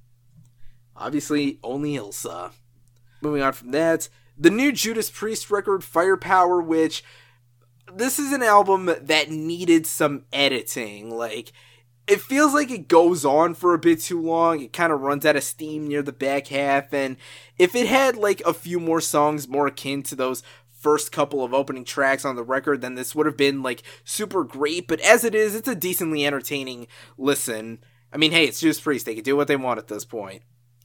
Obviously, only Ilsa. Moving on from that, the new Judas Priest record, Firepower, which, this is an album that needed some editing. Like, it feels like it goes on for a bit too long. It kind of runs out of steam near the back half, and if it had, like, a few more songs more akin to those first couple of opening tracks on the record, then this would have been, like, super great, but as it is, it's a decently entertaining listen. I mean, hey, it's Judas Priest, they can do what they want at this point.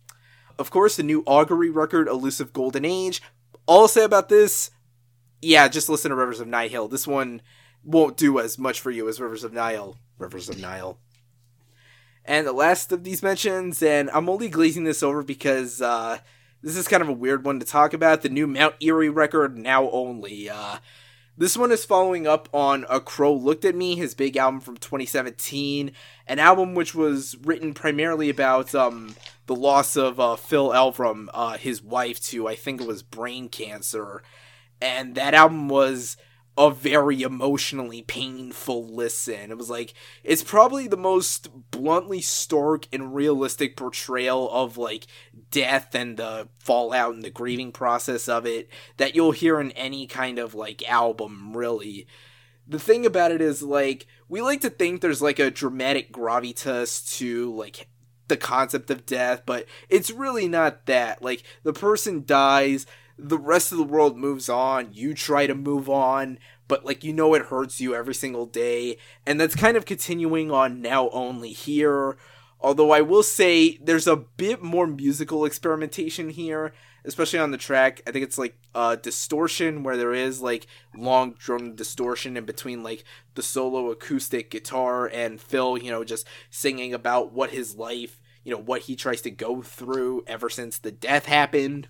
Of course, the new Augury record, Elusive Golden Age. All I'll say about this, yeah, just listen to Rivers of Nihil. This one won't do as much for you as Rivers of Nihil. Rivers of Nihil. And the last of these mentions, and I'm only glazing this over because, uh, this is kind of a weird one to talk about. The new Mount Eerie record, Now Only. Uh, this one is following up on A Crow Looked at Me, his big album from twenty seventeen. An album which was written primarily about um, the loss of uh, Phil Elverum, uh, his wife, to, I think it was brain cancer. And that album was a very emotionally painful listen. It was like, it's probably the most bluntly stark and realistic portrayal of, like, death and the fallout and the grieving process of it that you'll hear in any kind of, like, album, really. The thing about it is, like, we like to think there's, like, a dramatic gravitas to, like, the concept of death, but it's really not that. Like, the person dies, the rest of the world moves on, you try to move on, but, like, you know it hurts you every single day, and that's kind of continuing on Now Only here, although I will say there's a bit more musical experimentation here, especially on the track. I think it's, like, uh, Distortion, where there is, like, long drum distortion in between, like, the solo acoustic guitar and Phil, you know, just singing about what his life, you know, what he tries to go through ever since the death happened.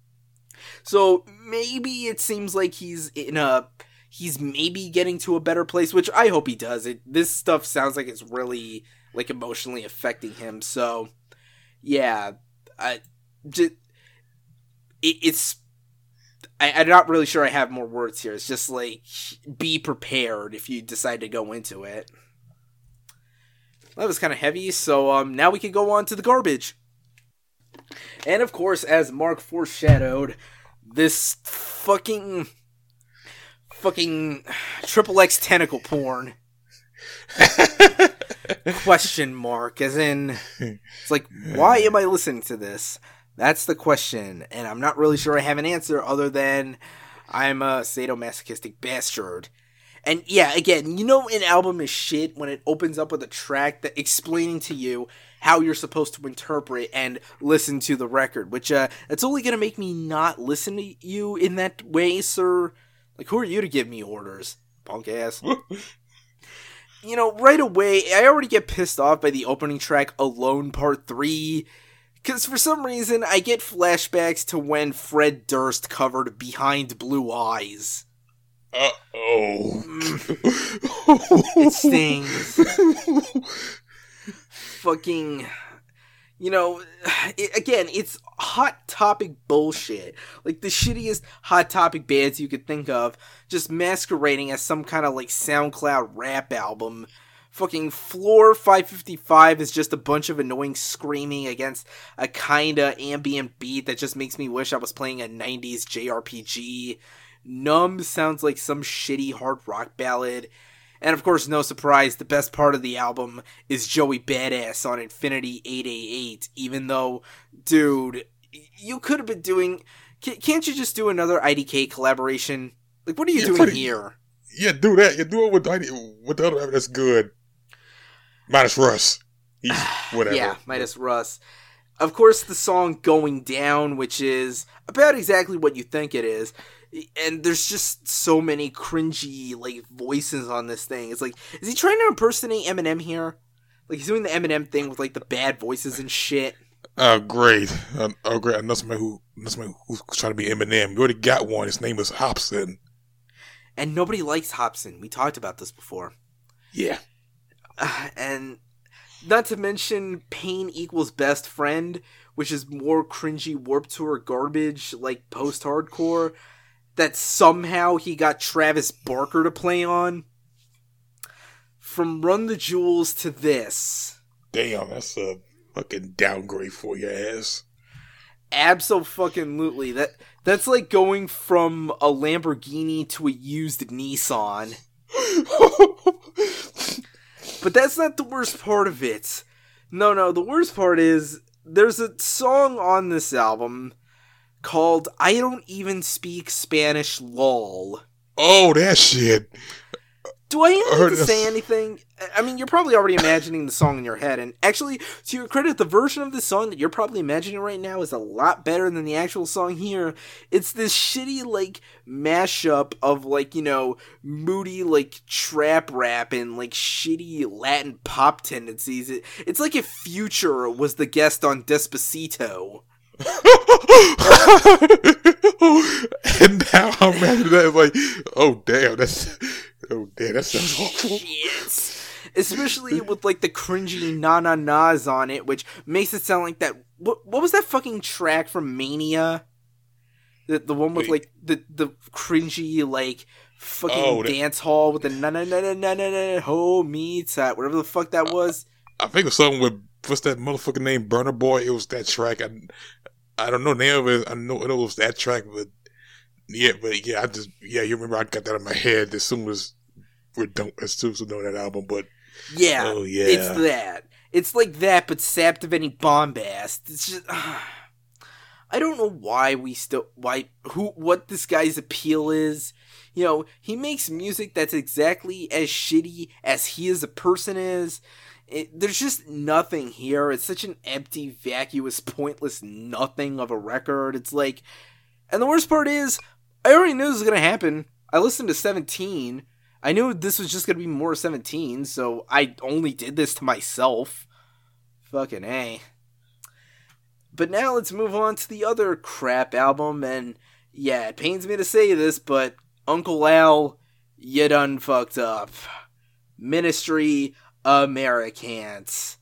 So maybe it seems like he's in a, he's maybe getting to a better place, which I hope he does. It, this stuff sounds like it's really, like, emotionally affecting him. So yeah, I just, it, it's, I, I'm not really sure I have more words here. It's just like, be prepared if you decide to go into it. That was kind of heavy, so um, now we can go on to the garbage. And of course, as Mark foreshadowed, this fucking, fucking triple X tentacle porn. Question mark, as in, it's like, why am I listening to this? That's the question, and I'm not really sure I have an answer other than I'm a sadomasochistic bastard. And yeah, again, you know an album is shit when it opens up with a track that explaining to you how you're supposed to interpret and listen to the record, which, uh, that's only gonna make me not listen to you in that way, sir. Like, who are you to give me orders, punk ass? You know, right away, I already get pissed off by the opening track, Alone Part three, because for some reason, I get flashbacks to when Fred Durst covered Behind Blue Eyes. Uh-oh. It stings. Fucking, you know, it, again, it's Hot Topic bullshit. Like, the shittiest Hot Topic bands you could think of, just masquerading as some kind of, like, SoundCloud rap album. Fucking Floor five fifty-five is just a bunch of annoying screaming against a kinda ambient beat that just makes me wish I was playing a nineties J R P G. Numb sounds like some shitty hard rock ballad. And of course, no surprise, the best part of the album is Joey Badass on Infinity eight eighty-eight, even though, dude, you could have been doing... Can't you just do another I D K collaboration? Like, what are you yeah, doing pretty, here? Yeah, do that. You do it with, with the other rapper that's good. Minus Russ. He's whatever. Yeah, minus Russ. Of course, the song Going Down, which is about exactly what you think it is. And there's just so many cringy, like, voices on this thing. It's like, is he trying to impersonate Eminem here? Like, he's doing the Eminem thing with, like, the bad voices and shit. Oh, great. Uh, oh, great. I know somebody, who, I know somebody who's trying to be Eminem. You already got one. His name is Hopsin. And nobody likes Hopsin. We talked about this before. Yeah. Uh, and not to mention Pain Equals Best Friend, which is more cringy Warped Tour garbage, like post-hardcore, that somehow he got Travis Barker to play on. From Run the Jewels to this. Damn, that's a fucking downgrade for your ass. Abso-fucking-lutely. That, that's like going from a Lamborghini to a used Nissan. But that's not the worst part of it. No, no, the worst part is there's a song on this album called I Don't Even Speak Spanish Lol. Oh, that shit. Do I even need to say anything? I mean, you're probably already imagining the song in your head, and actually, to your credit, the version of the song that you're probably imagining right now is a lot better than the actual song here. It's this shitty, like, mashup of, like, you know, moody, like, trap rap and, like, shitty Latin pop tendencies. It, it's like if Future was the guest on Despacito. And now I'm mad at that. Like, oh, damn, that's... Oh, damn, that sounds awful. Shit. Especially with, like, the cringy na-na-nas on it, which makes it sound like that... What, what was that fucking track from Mania? The the one with, like, the, the cringy, like, fucking oh, that... dance hall with the na-na-na-na-na-na-na ho me tat, whatever the fuck that was. I, I think it was something with, what's that motherfucking name, Burna Boy? It was that track. I, I don't know the name of it. I know, I know it was that track, but... Yeah, but yeah, I just yeah, you remember I got that in my head as soon as we're done, as soon as we know that album. But yeah, oh yeah, it's that. It's like that, but sapped of any bombast. It's just uh, I don't know why we still why who what this guy's appeal is. You know, he makes music that's exactly as shitty as he as a person is. It, there's just nothing here. It's such an empty, vacuous, pointless nothing of a record. It's like, and the worst part is, I already knew this was going to happen. I listened to seventeen. I knew this was just going to be more seventeen, so I only did this to myself. Fucking A. But now let's move on to the other crap album, and yeah, it pains me to say this, but Uncle Al, you done fucked up. Ministry Americans.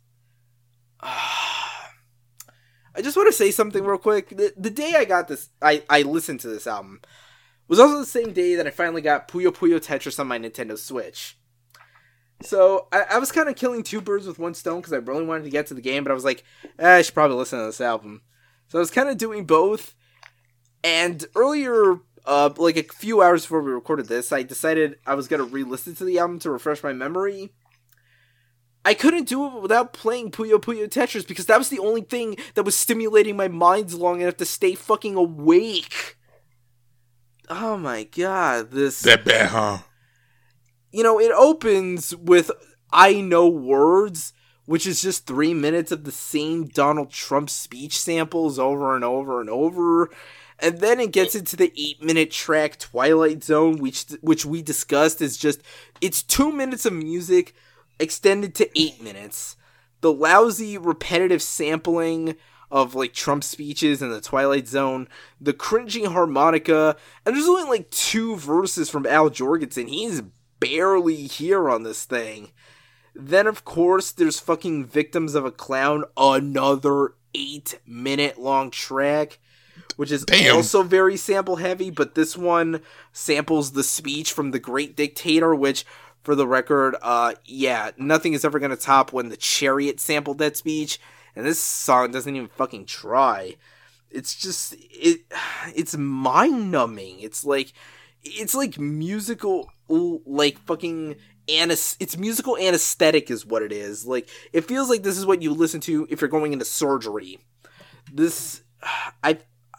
I just want to say something real quick. The, the day I got this, I, I listened to this album, was also the same day that I finally got Puyo Puyo Tetris on my Nintendo Switch. So, I, I was kind of killing two birds with one stone because I really wanted to get to the game, but I was like, eh, I should probably listen to this album. So I was kind of doing both, and earlier, uh, like a few hours before we recorded this, I decided I was going to re-listen to the album to refresh my memory. I couldn't do it without playing Puyo Puyo Tetris because that was the only thing that was stimulating my mind long enough to stay fucking awake. Oh my god, this... That bad, huh? You know, it opens with I Know Words, which is just three minutes of the same Donald Trump speech samples over and over and over. And then it gets into the eight-minute track Twilight Zone, which which we discussed is just... It's two minutes of music extended to eight minutes. The lousy, repetitive sampling of, like, Trump speeches in the Twilight Zone, the cringing harmonica, and there's only, like, two verses from Al Jorgensen. He's barely here on this thing. Then, of course, there's fucking Victims of a Clown, another eight-minute-long track, which is Damn. also very sample-heavy, but this one samples the speech from The Great Dictator, which... For the record, uh, yeah, nothing is ever gonna top when the Chariot sampled that speech, and this song doesn't even fucking try. It's just, it, it's mind-numbing. It's like, it's like musical, like fucking anes- it's musical anesthetic is what it is. Like, it feels like this is what you listen to if you're going into surgery. This, I,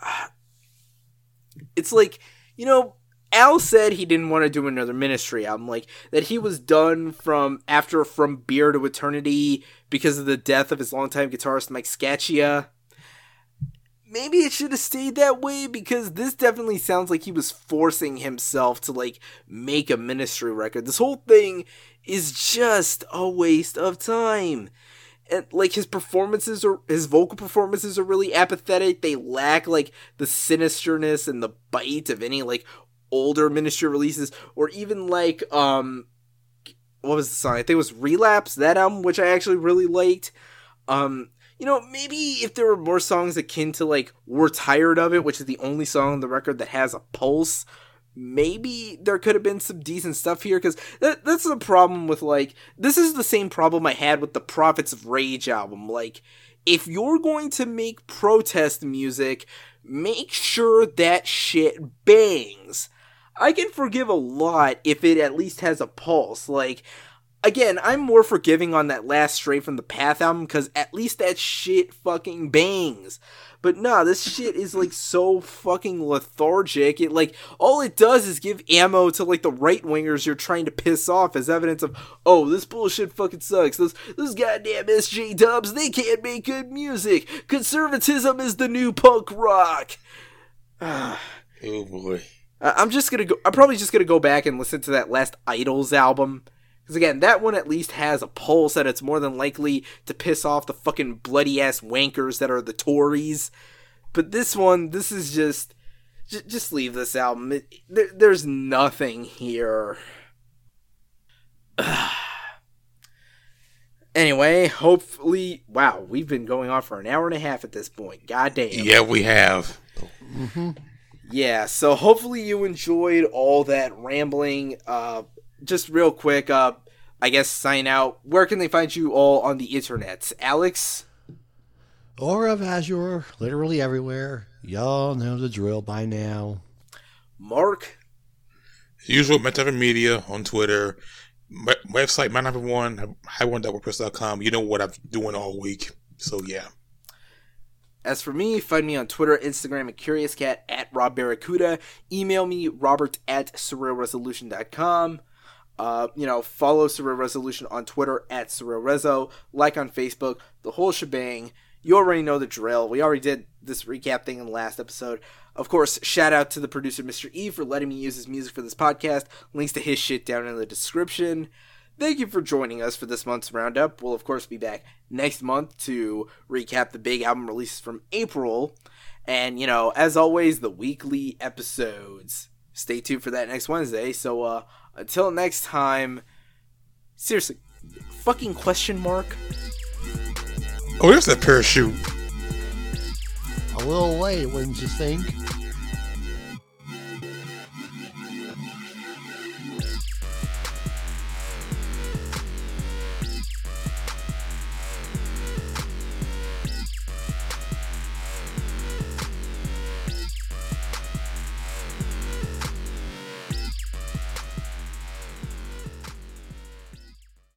it's like, you know, Al said he didn't want to do another Ministry album, like, that he was done from after From Beer to Eternity because of the death of his longtime guitarist Mike Scaccia. Maybe it should have stayed that way, because this definitely sounds like he was forcing himself to, like, make a Ministry record. This whole thing is just a waste of time. And, like, his performances are, his vocal performances are really apathetic. They lack, like, the sinisterness and the bite of any, like, older Ministry releases, or even like um what was the song? I think it was Relapse, that album, which I actually really liked. Um you know, maybe if there were more songs akin to like We're Tired of It, which is the only song on the record that has a pulse, maybe there could have been some decent stuff here, because that, that's the problem with, like, this is the same problem I had with the Prophets of Rage album. Like, if you're going to make protest music, make sure that shit bangs. I can forgive a lot if it at least has a pulse. Like, again, I'm more forgiving on that last Straight from the Path album, because at least that shit fucking bangs. But nah, this shit is, like, so fucking lethargic. It, like, all it does is give ammo to, like, the right-wingers you're trying to piss off as evidence of, oh, this bullshit fucking sucks. Those, those goddamn S J dubs, they can't make good music. Conservatism is the new punk rock. Oh, boy. I'm just gonna go, I'm probably just gonna go back and listen to that last Idols album. Because again, that one at least has a pulse, and it's more than likely to piss off the fucking bloody-ass wankers that are the Tories. But this one, this is just... J- just leave this album. It, there, there's nothing here. Anyway, hopefully... Wow, we've been going on for an hour and a half at this point. Goddamn. Yeah, we have. Mm-hmm. Yeah, so hopefully you enjoyed all that rambling. Uh... Just real quick, uh, I guess sign out. Where can they find you all on the internet? Alex? Aura of Azure, literally everywhere. Y'all know the drill by now. Mark? Usual Mental Media on Twitter. My website, my number one, high one dot wordpress dot com. You know what I'm doing all week. So, yeah. As for me, find me on Twitter, Instagram, and CuriousCat at Rob Barracuda. Email me, robert at surreal resolution dot com. Uh, you know, follow Surreal Resolution on Twitter at SurrealRezo, like on Facebook, the whole shebang. You already know the drill. We already did this recap thing in the last episode. Of course, shout out to the producer, Mister E, for letting me use his music for this podcast. Links to his shit down in the description. Thank you for joining us for this month's roundup. We'll, of course, be back next month to recap the big album releases from April. And, you know, as always, the weekly episodes. Stay tuned for that next Wednesday. So, uh, until next time, seriously, fucking question mark? Oh, there's that parachute. A little late, wouldn't you think?